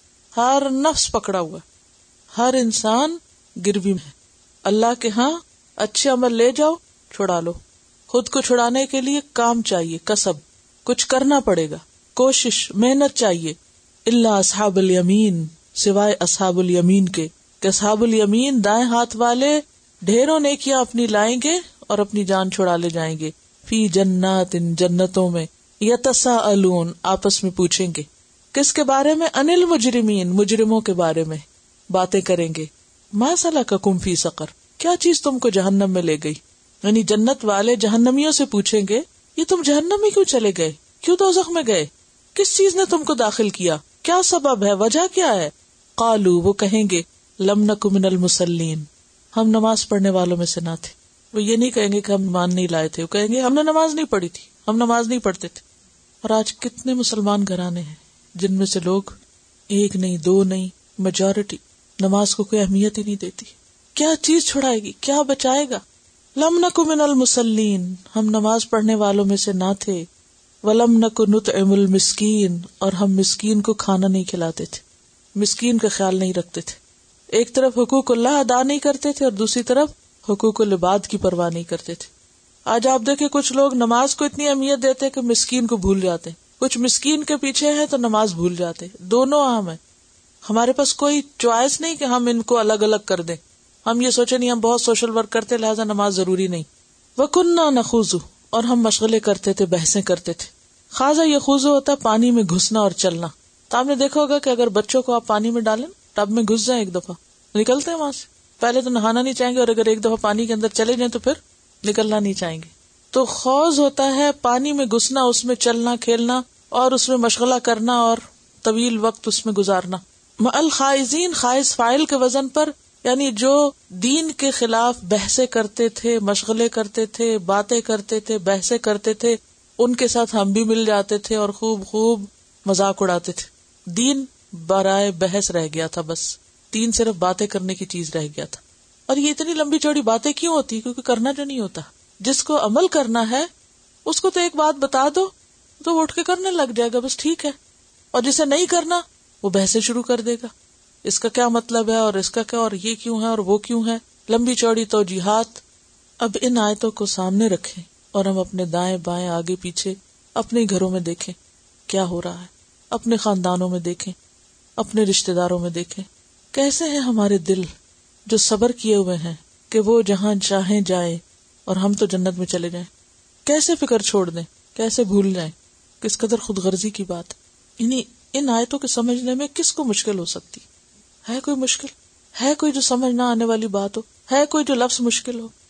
ہر نفس پکڑا ہوا، ہر انسان گروی میں. اللہ کے ہاں اچھے عمل لے جاؤ، چھڑا لو. خود کو چھڑانے کے لیے کام چاہیے، کسب، کچھ کرنا پڑے گا، کوشش، محنت چاہیے. الا اصحاب الیمین، سوائے اصحاب الیمین کے، کہ اصحاب الیمین دائیں ہاتھ والے ڈھیروں نیکیاں اپنی لائیں گے اور اپنی جان چھڑا لے جائیں گے. فی جنات، جنتوں میں، یتساءلون، آپس میں پوچھیں گے. کس کے بارے میں؟ عن المجرمین، مجرموں کے بارے میں باتیں کریں گے. ما سلککم فی سقر، کیا چیز تم کو جہنم میں لے گئی؟ یعنی جنت والے جہنمیوں سے پوچھیں گے یہ تم جہنم میں کیوں چلے گئے، کیوں دوزخ میں گئے، کس چیز نے تم کو داخل کیا، کیا سبب ہے، وجہ کیا ہے؟ قالوا، وہ کہیں گے لم نک من المصلین، ہم نماز پڑھنے والوں میں سے نہ تھے. وہ یہ نہیں کہیں گے کہ ہم ایمان نہیں لائے تھے، وہ کہیں گے ہم نے نماز نہیں پڑھی تھی، ہم نماز نہیں پڑھتے تھے. اور آج کتنے مسلمان گھرانے ہیں جن میں سے لوگ ایک نہیں، دو نہیں، میجورٹی نماز کو کوئی اہمیت ہی نہیں دیتی. کیا چیز چھڑائے گی، کیا بچائے گا؟ لم نک من المصلین، ہم نماز پڑھنے والوں میں سے نہ تھے. ولم نک نطعم المسکین، اور ہم مسکین کو کھانا نہیں کھلاتے تھے، مسکین کا خیال نہیں رکھتے تھے. ایک طرف حقوق اللہ ادا نہیں کرتے تھے اور دوسری طرف حقوق العباد کی پرواہ نہیں کرتے تھے. آج آپ دیکھیں کچھ لوگ نماز کو اتنی اہمیت دیتے کہ مسکین کو بھول جاتے ہیں، کچھ مسکین کے پیچھے ہیں تو نماز بھول جاتے. دونوں اہم ہیں. ہمارے پاس کوئی چوائس نہیں کہ ہم ان کو الگ الگ کر دیں. ہم یہ سوچے نہیں ہم بہت سوشل ورک کرتے لہٰذا نماز ضروری نہیں. وَكُنَّا نَخُوضُ، اور ہم مشغلے کرتے تھے، بحثیں کرتے تھے. خاضہ یخوض ہوتا ہے پانی میں گھسنا اور چلنا. تو آپ نے دیکھا ہوگا کہ اگر بچوں کو آپ پانی میں ڈالیں، ٹب میں گھس جائیں، ایک دفعہ نکلتے ہیں وہاں سے. پہلے تو نہانا نہیں چاہیں گے اور اگر ایک دفعہ پانی کے اندر چلے جائیں تو پھر نکلنا نہیں چاہیں گے. تو خوض ہوتا ہے پانی میں گھسنا، اس میں چلنا کھیلنا اور اس میں مشغلہ کرنا اور طویل وقت اس میں گزارنا. الخائزین، خائز فاعل کے وزن پر، یعنی جو دین کے خلاف بحثیں کرتے تھے، مشغلے کرتے تھے، باتیں کرتے تھے، بحثیں کرتے تھے، ان کے ساتھ ہم بھی مل جاتے تھے اور خوب خوب مذاق اڑاتے تھے. دین برائے بحث رہ گیا تھا، بس دین صرف باتیں کرنے کی چیز رہ گیا تھا. اور یہ اتنی لمبی چوڑی باتیں کیوں ہوتی؟ کیونکہ کرنا جو نہیں ہوتا. جس کو عمل کرنا ہے اس کو تو ایک بات بتا دو تو وہ اٹھ کے کرنے لگ جائے گا، بس ٹھیک ہے. اور جسے نہیں کرنا وہ بحثیں شروع کر دے گا، اس کا کیا مطلب ہے اور اس کا کیا اور یہ کیوں ہے اور وہ کیوں ہے، لمبی چوڑی توجیحات. اب ان آیتوں کو سامنے رکھیں اور ہم اپنے دائیں بائیں آگے پیچھے اپنے گھروں میں دیکھیں کیا ہو رہا ہے، اپنے خاندانوں میں دیکھیں، اپنے رشتہ داروں میں دیکھیں کیسے ہیں ہمارے دل جو صبر کیے ہوئے ہیں کہ وہ جہاں چاہیں جائیں اور ہم تو جنت میں چلے جائیں. کیسے فکر چھوڑ دیں، کیسے بھول جائیں. کس قدر خود غرضی کی بات. یعنی ان آیتوں کے سمجھنے میں کس کو مشکل ہو سکتی ہے؟ کوئی مشکل ہے؟ کوئی جو سمجھ نہ آنے والی بات ہو؟ ہے کوئی جو لفظ مشکل ہو؟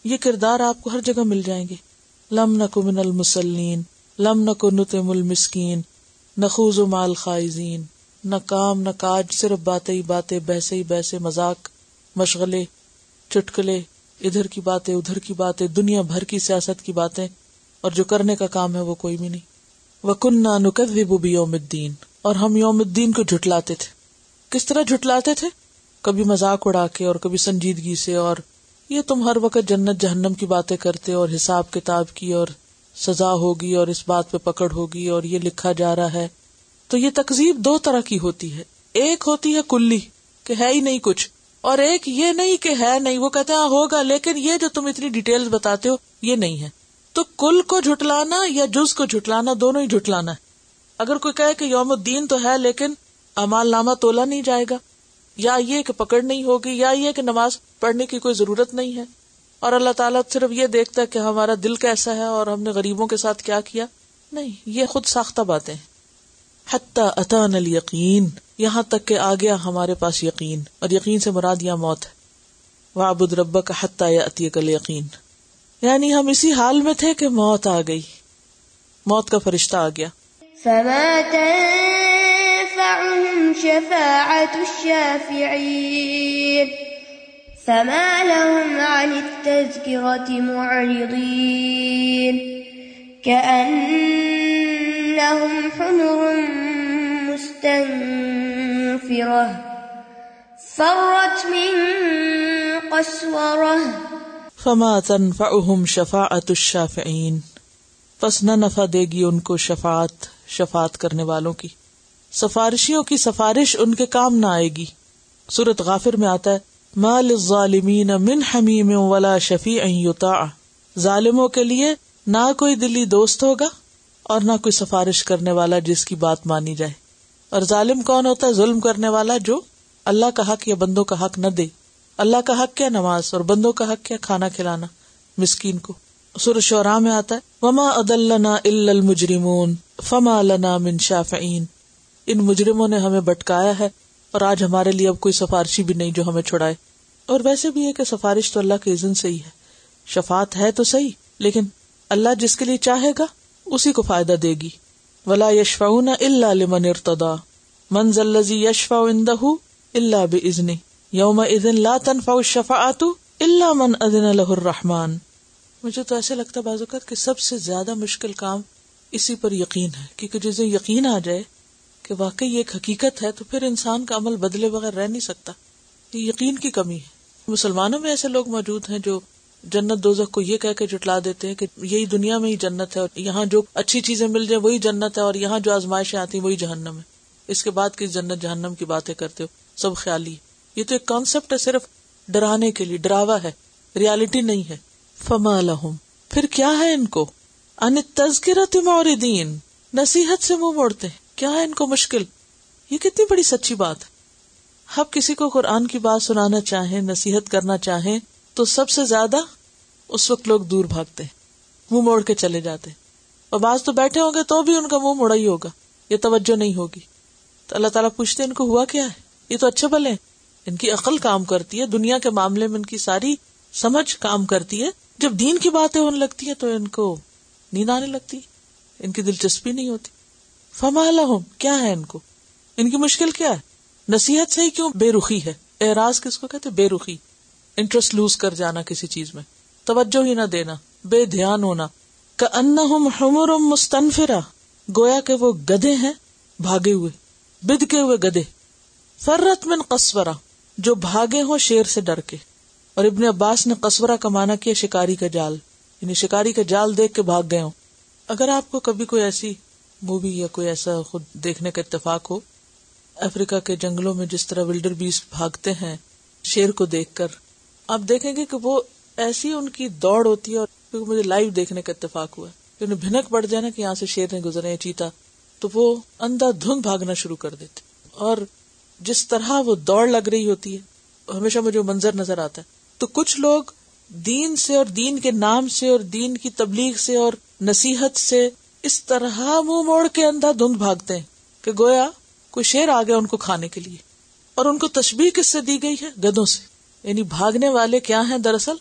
یہ کردار آپ کو ہر جگہ مل جائیں گے. لم نک من المصلین، لم نک نطعم المسکین، نخوض مع الخائضین. نہ کام نہ کاج، صرف باتیں ہی باتیں، بحثیں ہی بحثیں، مذاق، مشغلے، چٹکلے، ادھر کی باتیں ادھر کی باتیں، دنیا بھر کی سیاست کی باتیں، اور جو کرنے کا کام ہے وہ کوئی بھی نہیں. وَكُنَّا نُكَذِّبُ بِيَوْمِ الدِّينِ، اور ہم یوم الدین کو جھٹلاتے تھے. کس طرح جھٹلاتے تھے؟ کبھی مذاق اڑا کے اور کبھی سنجیدگی سے، اور یہ تم ہر وقت جنت جہنم کی باتیں کرتے اور حساب کتاب کی اور سزا ہوگی اور اس بات پہ پکڑ ہوگی اور یہ لکھا جا رہا ہے. تو یہ تکذیب دو طرح کی ہوتی ہے. ایک ہوتی ہے کلی کہ ہے ہی نہیں کچھ، اور ایک یہ نہیں کہ ہے نہیں، وہ کہتے ہیں ہوگا لیکن یہ جو تم اتنی ڈیٹیلز بتاتے ہو یہ نہیں ہے. تو کل کو جھٹلانا یا جز کو جھٹلانا، دونوں ہی جھٹلانا ہے. اگر کوئی کہے کہ یوم الدین تو ہے لیکن اعمال نامہ تولا نہیں جائے گا، یا یہ کہ پکڑ نہیں ہوگی، یا یہ کہ نماز پڑھنے کی کوئی ضرورت نہیں ہے، اور اللہ تعالیٰ صرف یہ دیکھتا ہے کہ ہمارا دل کیسا ہے اور ہم نے غریبوں کے ساتھ کیا کیا، نہیں، یہ خود ساختہ باتیں ہیں. حتی اتانا الیقین، یہاں تک کہ آ گیا ہمارے پاس یقین، اور یقین سے مراد یہاں موت ہے. وَاعْبُدْ رَبَّكَ حَتَّى يَأْتِيَكَ الْيَقِينُ، یعنی ہم اسی حال میں تھے کہ موت آ گئی، موت کا فرشتہ آ گیا. فما تنفعهم شفاعة الشافعين فما لهم عن التذكرة معرضين كأنهم حمر مستنفرة فرت من قسورة. فما تنفعهم شفاعة الشافعین، پس نہ نفع دے گی ان کو شفاعت کرنے والوں کی، سفارشیوں کی سفارش ان کے کام نہ آئے گی. سورۃ غافر میں آتا ہے ما للظالمین من حمیم ولا شفیع یطاع، ظالموں کے لیے نہ کوئی دلی دوست ہوگا اور نہ کوئی سفارش کرنے والا جس کی بات مانی جائے. اور ظالم کون ہوتا ہے؟ ظلم کرنے والا جو اللہ کا حق یا بندوں کا حق نہ دے. اللہ کا حق کیا؟ نماز، اور بندوں کا حق کیا؟ کھانا کھلانا مسکین کو. سورۃ شعراء میں آتا ہے وما اضلنا الا المجرمون فما لنا من شافعین، ان مجرموں نے ہمیں بھٹکایا ہے اور آج ہمارے لیے اب کوئی سفارشی بھی نہیں جو ہمیں چھڑائے. اور ویسے بھی ہے کہ سفارش تو اللہ کے اذن سے ہی ہے، شفاعت ہے تو صحیح لیکن اللہ جس کے لیے چاہے گا اسی کو فائدہ دے گی. ولا یشفعون الا لمن ارتضی من ذا الذی یشفع عنده الا باذنہ یومئذ لا تنفع الشفاعۃ الا من اذن له الرحمن. مجھے تو ایسے لگتا ہے بعض اوقات کہ سب سے زیادہ مشکل کام اسی پر یقین ہے، کیونکہ جسے یقین آ جائے کہ واقعی یہ ایک حقیقت ہے تو پھر انسان کا عمل بدلے بغیر رہ نہیں سکتا. یہ یقین کی کمی ہے. مسلمانوں میں ایسے لوگ موجود ہیں جو جنت دوزخ کو یہ کہہ کے جھٹلا دیتے ہیں کہ یہی دنیا میں ہی جنت ہے، اور یہاں جو اچھی چیزیں مل جائیں وہی جنت ہے، اور یہاں جو آزمائشیں آتی ہیں وہی جہنم ہے. اس کے بعد کس جنت جہنم کی باتیں کرتے ہو، سب خیالی. یہ تو ایک کانسیپٹ ہے صرف ڈرانے کے لیے، ڈراوا ہے، ریالٹی نہیں ہے. فما لہم، پھر کیا ہے ان کو؟ ان التذکرۃ معرضین، نصیحت سے منہ موڑتے ہیں. کیا ہے ان کو مشکل؟ یہ کتنی بڑی سچی بات ہے. ہم کسی کو قرآن کی بات سنانا چاہیں، نصیحت کرنا چاہیں تو سب سے زیادہ اس وقت لوگ دور بھاگتے ہیں، منہ موڑ کے چلے جاتے ہیں. اور بعض تو بیٹھے ہوں گے تو بھی ان کا منہ موڑا ہی ہوگا، یہ توجہ نہیں ہوگی. تو اللہ تعالیٰ پوچھتے ہیں ان کو ہوا کیا ہے؟ یہ تو اچھے بھلے ہیں، ان کی عقل کام کرتی ہے، دنیا کے معاملے میں ان کی ساری سمجھ کام کرتی ہے. جب دین کی باتیں ہونے لگتی ہیں تو ان کو نیند آنے لگتی، ان کی دلچسپی نہیں ہوتی. فما لہم، کیا ہے ان کو؟ ان کی مشکل کیا ہے؟ نصیحت سے ہی کیوں بے رخی ہے؟ اعراض کس کو کہتے؟ بے رخی، انٹرسٹ لوز کر جانا کسی چیز میں، توجہ ہی نہ دینا، بے دھیان ہونا. کأنہم حمر مستنفرہ، گویا کہ وہ گدھے ہیں بھاگے ہوئے، بدکے ہوئے گدھے. فرت من قسورہ، جو بھاگے ہوں شیر سے ڈر کے. اور ابن عباس نے قسورہ کا معنی کیا شکاری کا جال، یعنی شکاری کا جال دیکھ کے بھاگ گئے ہوں. اگر آپ کو کبھی کوئی ایسی مووی یا کوئی ایسا خود دیکھنے کا اتفاق ہو، افریقہ کے جنگلوں میں جس طرح ولڈر بیسٹ بھاگتے ہیں شیر کو دیکھ کر، آپ دیکھیں گے کہ وہ ایسی ان کی دوڑ ہوتی ہے. اور مجھے لائیو دیکھنے کا اتفاق ہوا ہے، انہیں بھنک پڑ جائے نا کہ یہاں سے شیر نے گزرے ہیں، چیتا، تو وہ اندھا دھند بھاگنا شروع کر دیتے. اور جس طرح وہ دوڑ لگ رہی ہوتی ہے ہمیشہ مجھے منظر نظر آتا ہے. تو کچھ لوگ دین سے اور دین کے نام سے اور دین کی تبلیغ سے اور نصیحت سے اس طرح منہ موڑ کے اندھا دھند بھاگتے ہیں کہ گویا کوئی شیر آ گیا ان کو کھانے کے لیے. اور ان کو تشبیہ کس سے دی گئی ہے؟ گدھوں سے. یعنی بھاگنے والے کیا ہیں دراصل؟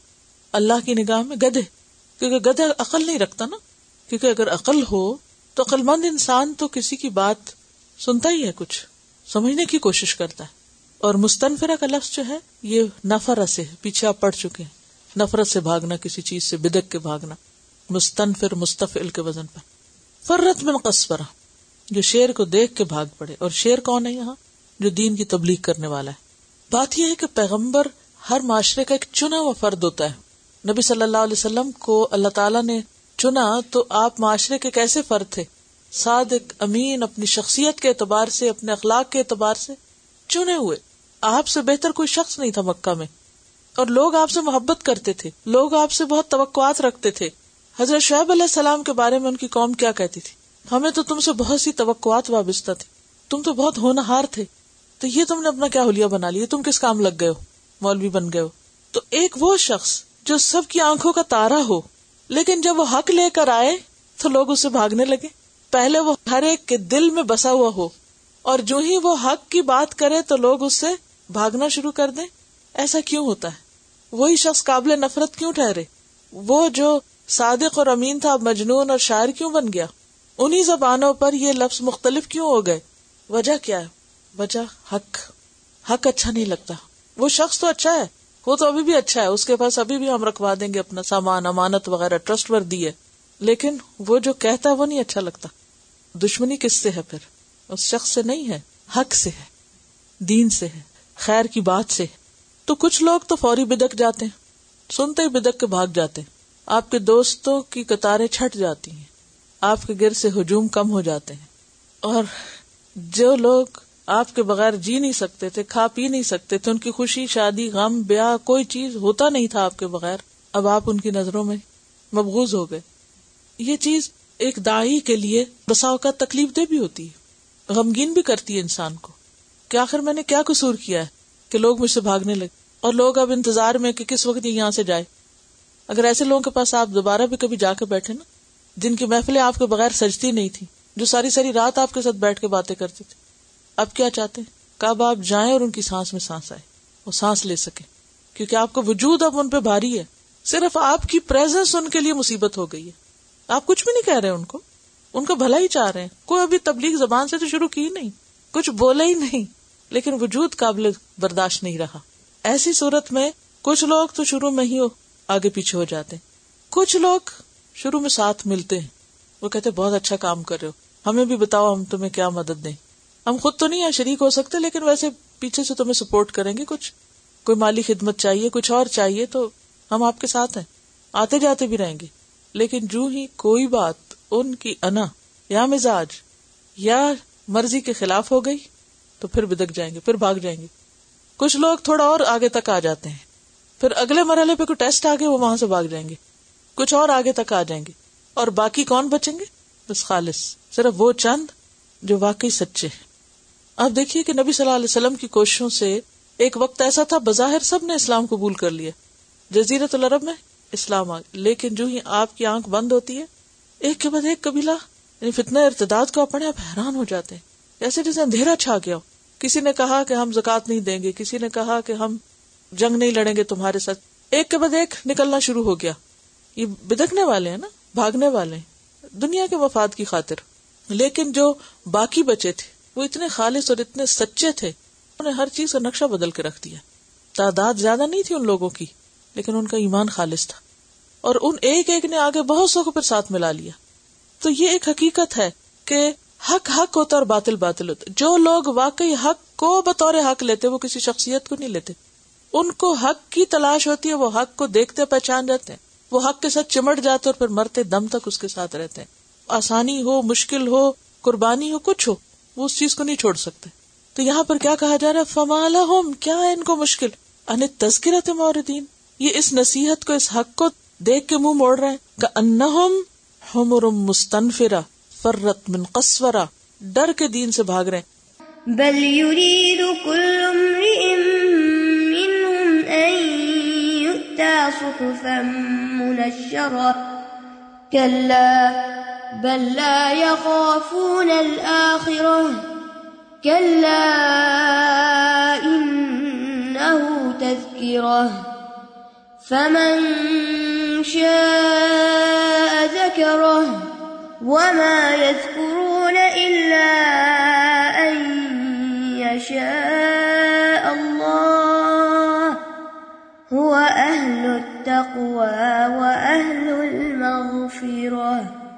اللہ کی نگاہ میں گدھے، کیونکہ گدھا عقل نہیں رکھتا نا، کیونکہ اگر عقل ہو تو عقل مند انسان تو کسی کی بات سنتا ہی ہے، کچھ سمجھنے کی کوشش کرتا ہے. اور مستنفرہ کا لفظ جو ہے یہ نفرہ سے، پیچھے آپ پڑھ چکے ہیں، نفرت سے بھاگنا، کسی چیز سے بدک کے بھاگنا. مستنفر مستفعل کے وزن پر. فرت من قسورہ، جو شیر کو دیکھ کے بھاگ پڑے. اور شیر کون ہے یہاں؟ جو دین کی تبلیغ کرنے والا ہے. بات یہ ہے کہ پیغمبر ہر معاشرے کا ایک چنا ہوا فرد ہوتا ہے. نبی صلی اللہ علیہ وسلم کو اللہ تعالیٰ نے چنا تو آپ معاشرے کے کیسے فرد تھے؟ صادق، امین، اپنی شخصیت کے اعتبار سے، اپنے اخلاق کے اعتبار سے چنے ہوئے. آپ سے بہتر کوئی شخص نہیں تھا مکہ میں، اور لوگ آپ سے محبت کرتے تھے، لوگ آپ سے بہت توقعات رکھتے تھے. حضرت شعیب علیہ السلام کے بارے میں ان کی قوم کیا کہتی تھی؟ ہمیں تو تم سے بہت سی توقعات وابستہ تھی، تم تو بہت ہونہار تھے، تو یہ تم نے اپنا کیا حلیہ بنا لیا، تم کس کام لگ گئے ہو، مولوی بن گئے ہو. تو ایک وہ شخص جو سب کی آنکھوں کا تارا ہو، لیکن جب وہ حق لے کر آئے تو لوگ اسے بھاگنے لگے. پہلے وہ ہر ایک کے دل میں بسا ہوا ہو، اور جو ہی وہ حق کی بات کرے تو لوگ اس سے بھاگنا شروع کر دیں. ایسا کیوں ہوتا ہے؟ وہی شخص قابل نفرت کیوں ٹھہرے؟ وہ جو صادق اور امین تھا اب مجنون اور شاعر کیوں بن گیا؟ انہی زبانوں پر یہ لفظ مختلف کیوں ہو گئے؟ وجہ کیا ہے؟ وجہ حق اچھا نہیں لگتا. وہ شخص تو اچھا ہے، وہ تو ابھی بھی اچھا ہے، اس کے پاس ابھی بھی ہم رکھوا دیں گے اپنا سامان، امانت وغیرہ، ٹرسٹ وردی ہے، لیکن وہ جو کہتا ہے وہ نہیں اچھا لگتا. دشمنی کس سے ہے؟ پھر اس شخص سے نہیں ہے، حق سے ہے، دین سے ہے، خیر کی بات سے ہے. تو کچھ لوگ تو فوری بدک جاتے ہیں، سنتے ہی بدک کے بھاگ جاتے ہیں. آپ کے دوستوں کی قطاریں چھٹ جاتی ہیں، آپ کے گرد سے ہجوم کم ہو جاتے ہیں. اور جو لوگ آپ کے بغیر جی نہیں سکتے تھے، کھا پی نہیں سکتے تھے، ان کی خوشی، شادی، غم، بیاہ، کوئی چیز ہوتا نہیں تھا آپ کے بغیر، اب آپ ان کی نظروں میں مبغوض ہو گئے. یہ چیز ایک داعی کے لیے بسا اوقات تکلیف دہ بھی ہوتی ہے، غمگین بھی کرتی ہے انسان کو کہ آخر میں نے کیا قصور کیا ہے کہ لوگ مجھ سے بھاگنے لگے، اور لوگ اب انتظار میں کہ کس وقت یہ یہاں سے جائے. اگر ایسے لوگوں کے پاس آپ دوبارہ بھی کبھی جا کے بیٹھے نا، جن کی محفلیں آپ کے بغیر سجتی نہیں تھی، جو ساری ساری رات آپ کے ساتھ بیٹھ کے باتیں کرتے تھے، اب کیا چاہتے ہیں؟ کب آپ جائیں اور ان کی سانس میں سانس آئے، وہ سانس لے سکے، کیونکہ آپ کا وجود اب ان پہ بھاری ہے. صرف آپ کی پریزنس ان کے لیے مصیبت ہو گئی ہے. آپ کچھ بھی نہیں کہہ رہے ان کو بھلا ہی چاہ رہے ہیں، کوئی ابھی تبلیغ زبان سے تو شروع کی نہیں، کچھ بولے ہی نہیں، لیکن وجود قابل برداشت نہیں رہا. ایسی صورت میں کچھ لوگ تو شروع میں ہی آگے پیچھے ہو جاتے ہیں، کچھ لوگ شروع میں ساتھ ملتے ہیں، وہ کہتے بہت اچھا کام کر رہے ہو، ہمیں بھی بتاؤ ہم تمہیں کیا مدد دیں. ہم خود تو نہیں شریک ہو سکتے، لیکن ویسے پیچھے سے تمہیں سپورٹ کریں گے، کچھ کوئی مالی خدمت چاہیے، کچھ اور چاہیے تو ہم آپ کے ساتھ ہیں، آتے جاتے بھی رہیں گے. لیکن جو ہی کوئی بات ان کی انا یا مزاج یا مرضی کے خلاف ہو گئی تو پھر بدک جائیں گے، پھر بھاگ جائیں گے. کچھ لوگ تھوڑا اور آگے تک آ جاتے ہیں، پھر اگلے مرحلے پہ کوئی ٹیسٹ آگے وہ وہاں سے بھاگ جائیں گے، کچھ اور آگے تک آ جائیں گے، اور باقی کون بچیں گے؟ بس خالص صرف وہ چند جو واقعی سچے ہیں. آپ دیکھیے کہ نبی صلی اللہ علیہ وسلم کی کوششوں سے ایک وقت ایسا تھا بظاہر سب نے اسلام قبول کر لیا، جزیرۃ العرب میں اسلام آ گیا، لیکن جو ہی آپ کی آنکھ بند ہوتی ہے ایک کے بعد ایک قبیلہ یعنی فتنہ ارتداد کو اپنے آپ حیران ہو جاتے ہیں، ایسے جیسے اندھیرا چھا گیا ہو. کسی نے کہا کہ ہم زکوٰۃ نہیں دیں گے، کسی نے کہا کہ ہم جنگ نہیں لڑیں گے تمہارے ساتھ، ایک کے بعد ایک نکلنا شروع ہو گیا. یہ بدکنے والے ہیں نا، بھاگنے والے ہیں دنیا کے مفاد کی خاطر. لیکن جو باقی بچے تھے وہ اتنے خالص اور اتنے سچے تھے، انہوں نے ہر چیز کا نقشہ بدل کے رکھ دیا. تعداد زیادہ نہیں تھی ان لوگوں کی، لیکن ان کا ایمان خالص تھا، اور ان ایک ایک نے آگے بہت سو کو پھر ساتھ ملا لیا. تو یہ ایک حقیقت ہے کہ حق حق ہوتا اور باطل باطل ہوتا. جو لوگ واقعی حق کو بطور حق لیتے وہ کسی شخصیت کو نہیں لیتے، ان کو حق کی تلاش ہوتی ہے، وہ حق کو دیکھتے پہچان جاتے ہیں، وہ حق کے ساتھ چمٹ جاتے اور پھر مرتے دم تک اس کے ساتھ رہتے ہیں. آسانی ہو، مشکل ہو، قربانی ہو، کچھ ہو، وہ اس چیز کو نہیں چھوڑ سکتے. تو یہاں پر کیا کہا جا رہا ہے؟ فما لہم، کیا ہے ان کو مشکل، ان تذکرۃ موردین، یہ اس نصیحت کو، اس حق کو دیکھ کے منہ موڑ رہے ہیں. کأنہم حمر مستنفرہ فرت من قسورہ، ڈر کے دین سے بھاگ رہے ہیں. بل يريد كل امرئ منهم أن يؤتى صحفا منشرة كلا بل لا يخافون الآخرة كلا إنه تذكرة فمن شاء ذكره وما يذكرون إلا أن يشاء الله هو أهل التقوى وأهل المغفرة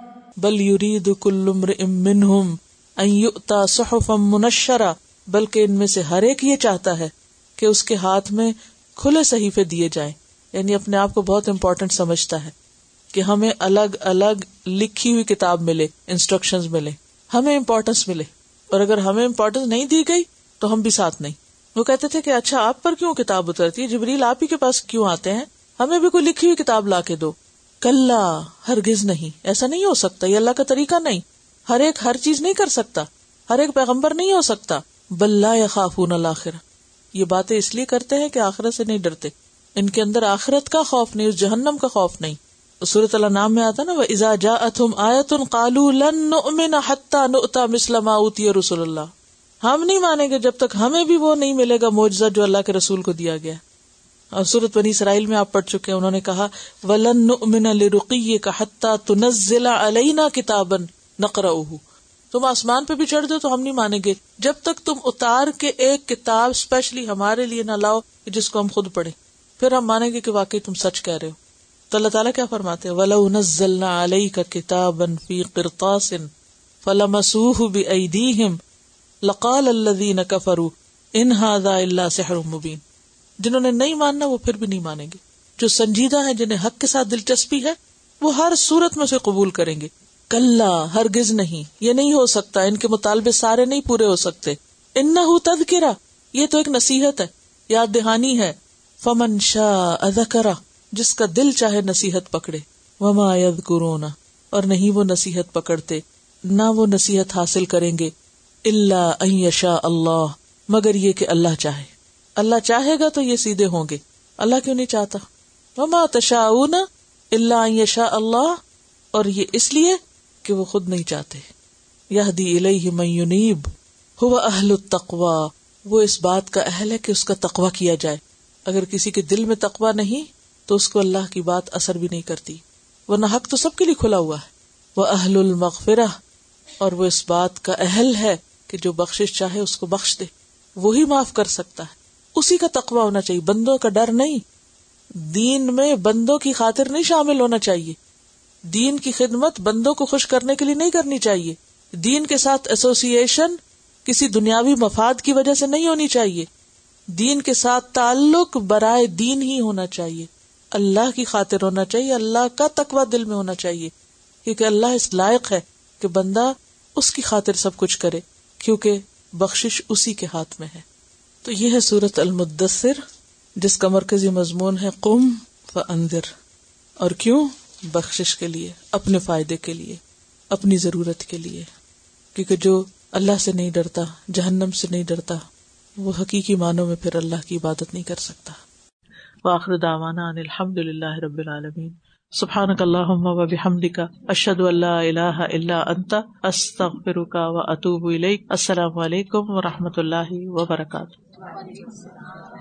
بل يريد كل امرئ منهم ان يؤتى صحفا منشرة، بلکہ ان میں سے ہر ایک یہ چاہتا ہے کہ اس کے ہاتھ میں کھلے صحیفے دیے جائیں، یعنی اپنے آپ کو بہت امپورٹنٹ سمجھتا ہے کہ ہمیں الگ الگ لکھی ہوئی کتاب ملے، انسٹرکشنز ملے، ہمیں امپورٹنس ملے، اور اگر ہمیں امپورٹنس نہیں دی گئی تو ہم بھی ساتھ نہیں۔ وہ کہتے تھے کہ اچھا آپ پر کیوں کتاب اترتی ہے، جبریل آپ ہی کے پاس کیوں آتے ہیں، ہمیں بھی کوئی لکھی ہوئی کتاب لا کے دو۔ کلا، ہرگز نہیں، ایسا نہیں ہو سکتا، یہ اللہ کا طریقہ نہیں، ہر ایک ہر چیز نہیں کر سکتا، ہر ایک پیغمبر نہیں ہو سکتا۔ بل لا یخافون الآخرہ، یہ باتیں اس لیے کرتے ہیں کہ آخرت سے نہیں ڈرتے، ان کے اندر آخرت کا خوف نہیں، اس جہنم کا خوف نہیں۔ سورۃ الانعام میں آتا نا وَإِذَا جَاءَتْهُمْ آیَةٌ قَالُوا لَن نُؤْمِنَ حَتَّى نُؤْتَى مِثْلَ مَا أُوتِیَ رُسُلُ اللَّهِ، ہم نہیں مانیں گے جب تک ہمیں بھی وہ نہیں ملے گا معجزہ جو اللہ کے رسول کو دیا گیا۔ اور سورۃ بنی اسرائیل میں آپ پڑھ چکے ہیں، انہوں نے کہا وَلَن نُؤْمِنَ لِرُقِيِّكَ حَتَّى تُنَزِّلَ عَلَيْنَا كِتَابًا نَقْرَؤُهُ، تم آسمان پہ بھی چڑھ دو تو ہم نہیں مانیں گے جب تک تم اتار کے ایک کتاب اسپیشلی ہمارے لیے نہ لاؤ جس کو ہم خود پڑھیں، پھر ہم مانیں گے کہ واقعی تم سچ کہہ رہے ہو۔ تو اللہ تعالیٰ کیا فرماتے ہیں وَلَوْ نَزَّلْنَا عَلَيْكَ كِتَابًا فِي قِرْطَاسٍ فَلَمَسُوهُ بِأَيْدِيهِمْ لَقَالَ الَّذِينَ كَفَرُوا إِنْ هَذَا إِلَّا سِحْرٌ مُبِينٌ، جنہوں نے نہیں ماننا وہ پھر بھی نہیں مانیں گے، جو سنجیدہ ہیں، جنہیں حق کے ساتھ دلچسپی ہے، وہ ہر صورت میں سے قبول کریں گے۔ کلا، ہرگز نہیں، یہ نہیں ہو سکتا، ان کے مطالبے سارے نہیں پورے ہو سکتے۔ انہ تذکرہ، یہ تو ایک نصیحت ہے، یاد دہانی ہے۔ فمن شاء ذکرہ، جس کا دل چاہے نصیحت پکڑے۔ وما یذکرون، اور نہیں وہ نصیحت پکڑتے، نہ وہ نصیحت حاصل کریں گے، الا ان یشاء اللہ، مگر یہ کہ اللہ چاہے۔ اللہ چاہے گا تو یہ سیدھے ہوں گے، اللہ کیوں نہیں چاہتا؟ وما تشاءون الا ان یشاء اللہ، اور یہ اس لیے کہ وہ خود نہیں چاہتے۔ یہدی الیہ من ینیب هو اہل التقوی، وہ اس بات کا اہل ہے کہ اس کا تقوی کیا جائے۔ اگر کسی کے دل میں تقوی نہیں تو اس کو اللہ کی بات اثر بھی نہیں کرتی، ورنہ حق تو سب کے لیے کھلا ہوا ہے۔ وَأَهْلُ الْمَغْفِرَةِ، اور وہ اس بات کا اہل ہے کہ جو بخشش چاہے اس کو بخش دے، وہی معاف کر سکتا ہے، اسی کا تقوی ہونا چاہیے، بندوں کا ڈر نہیں۔ دین میں بندوں کی خاطر نہیں شامل ہونا چاہیے، دین کی خدمت بندوں کو خوش کرنے کے لیے نہیں کرنی چاہیے، دین کے ساتھ ایسوسیشن کسی دنیاوی مفاد کی وجہ سے نہیں ہونی چاہیے، دین کے ساتھ تعلق برائے دین ہی ہونا چاہیے، اللہ کی خاطر ہونا چاہیے، اللہ کا تقوی دل میں ہونا چاہیے، کیونکہ اللہ اس لائق ہے کہ بندہ اس کی خاطر سب کچھ کرے، کیونکہ بخشش اسی کے ہاتھ میں ہے۔ تو یہ ہے سورۃ المدثر، جس کا مرکزی مضمون ہے قم فانذر، اور کیوں؟ بخشش کے لیے، اپنے فائدے کے لیے، اپنی ضرورت کے لیے، کیونکہ جو اللہ سے نہیں ڈرتا، جہنم سے نہیں ڈرتا، وہ حقیقی معنوں میں پھر اللہ کی عبادت نہیں کر سکتا۔ وآخر دعوانا ان الحمد للہ رب العالمین، سبحانک اللہم وبحمدک، اشہد ان لا الہ الا انت، استغفرک واتوب الیک۔ السلام علیکم ورحمۃ اللہ وبرکاتہ۔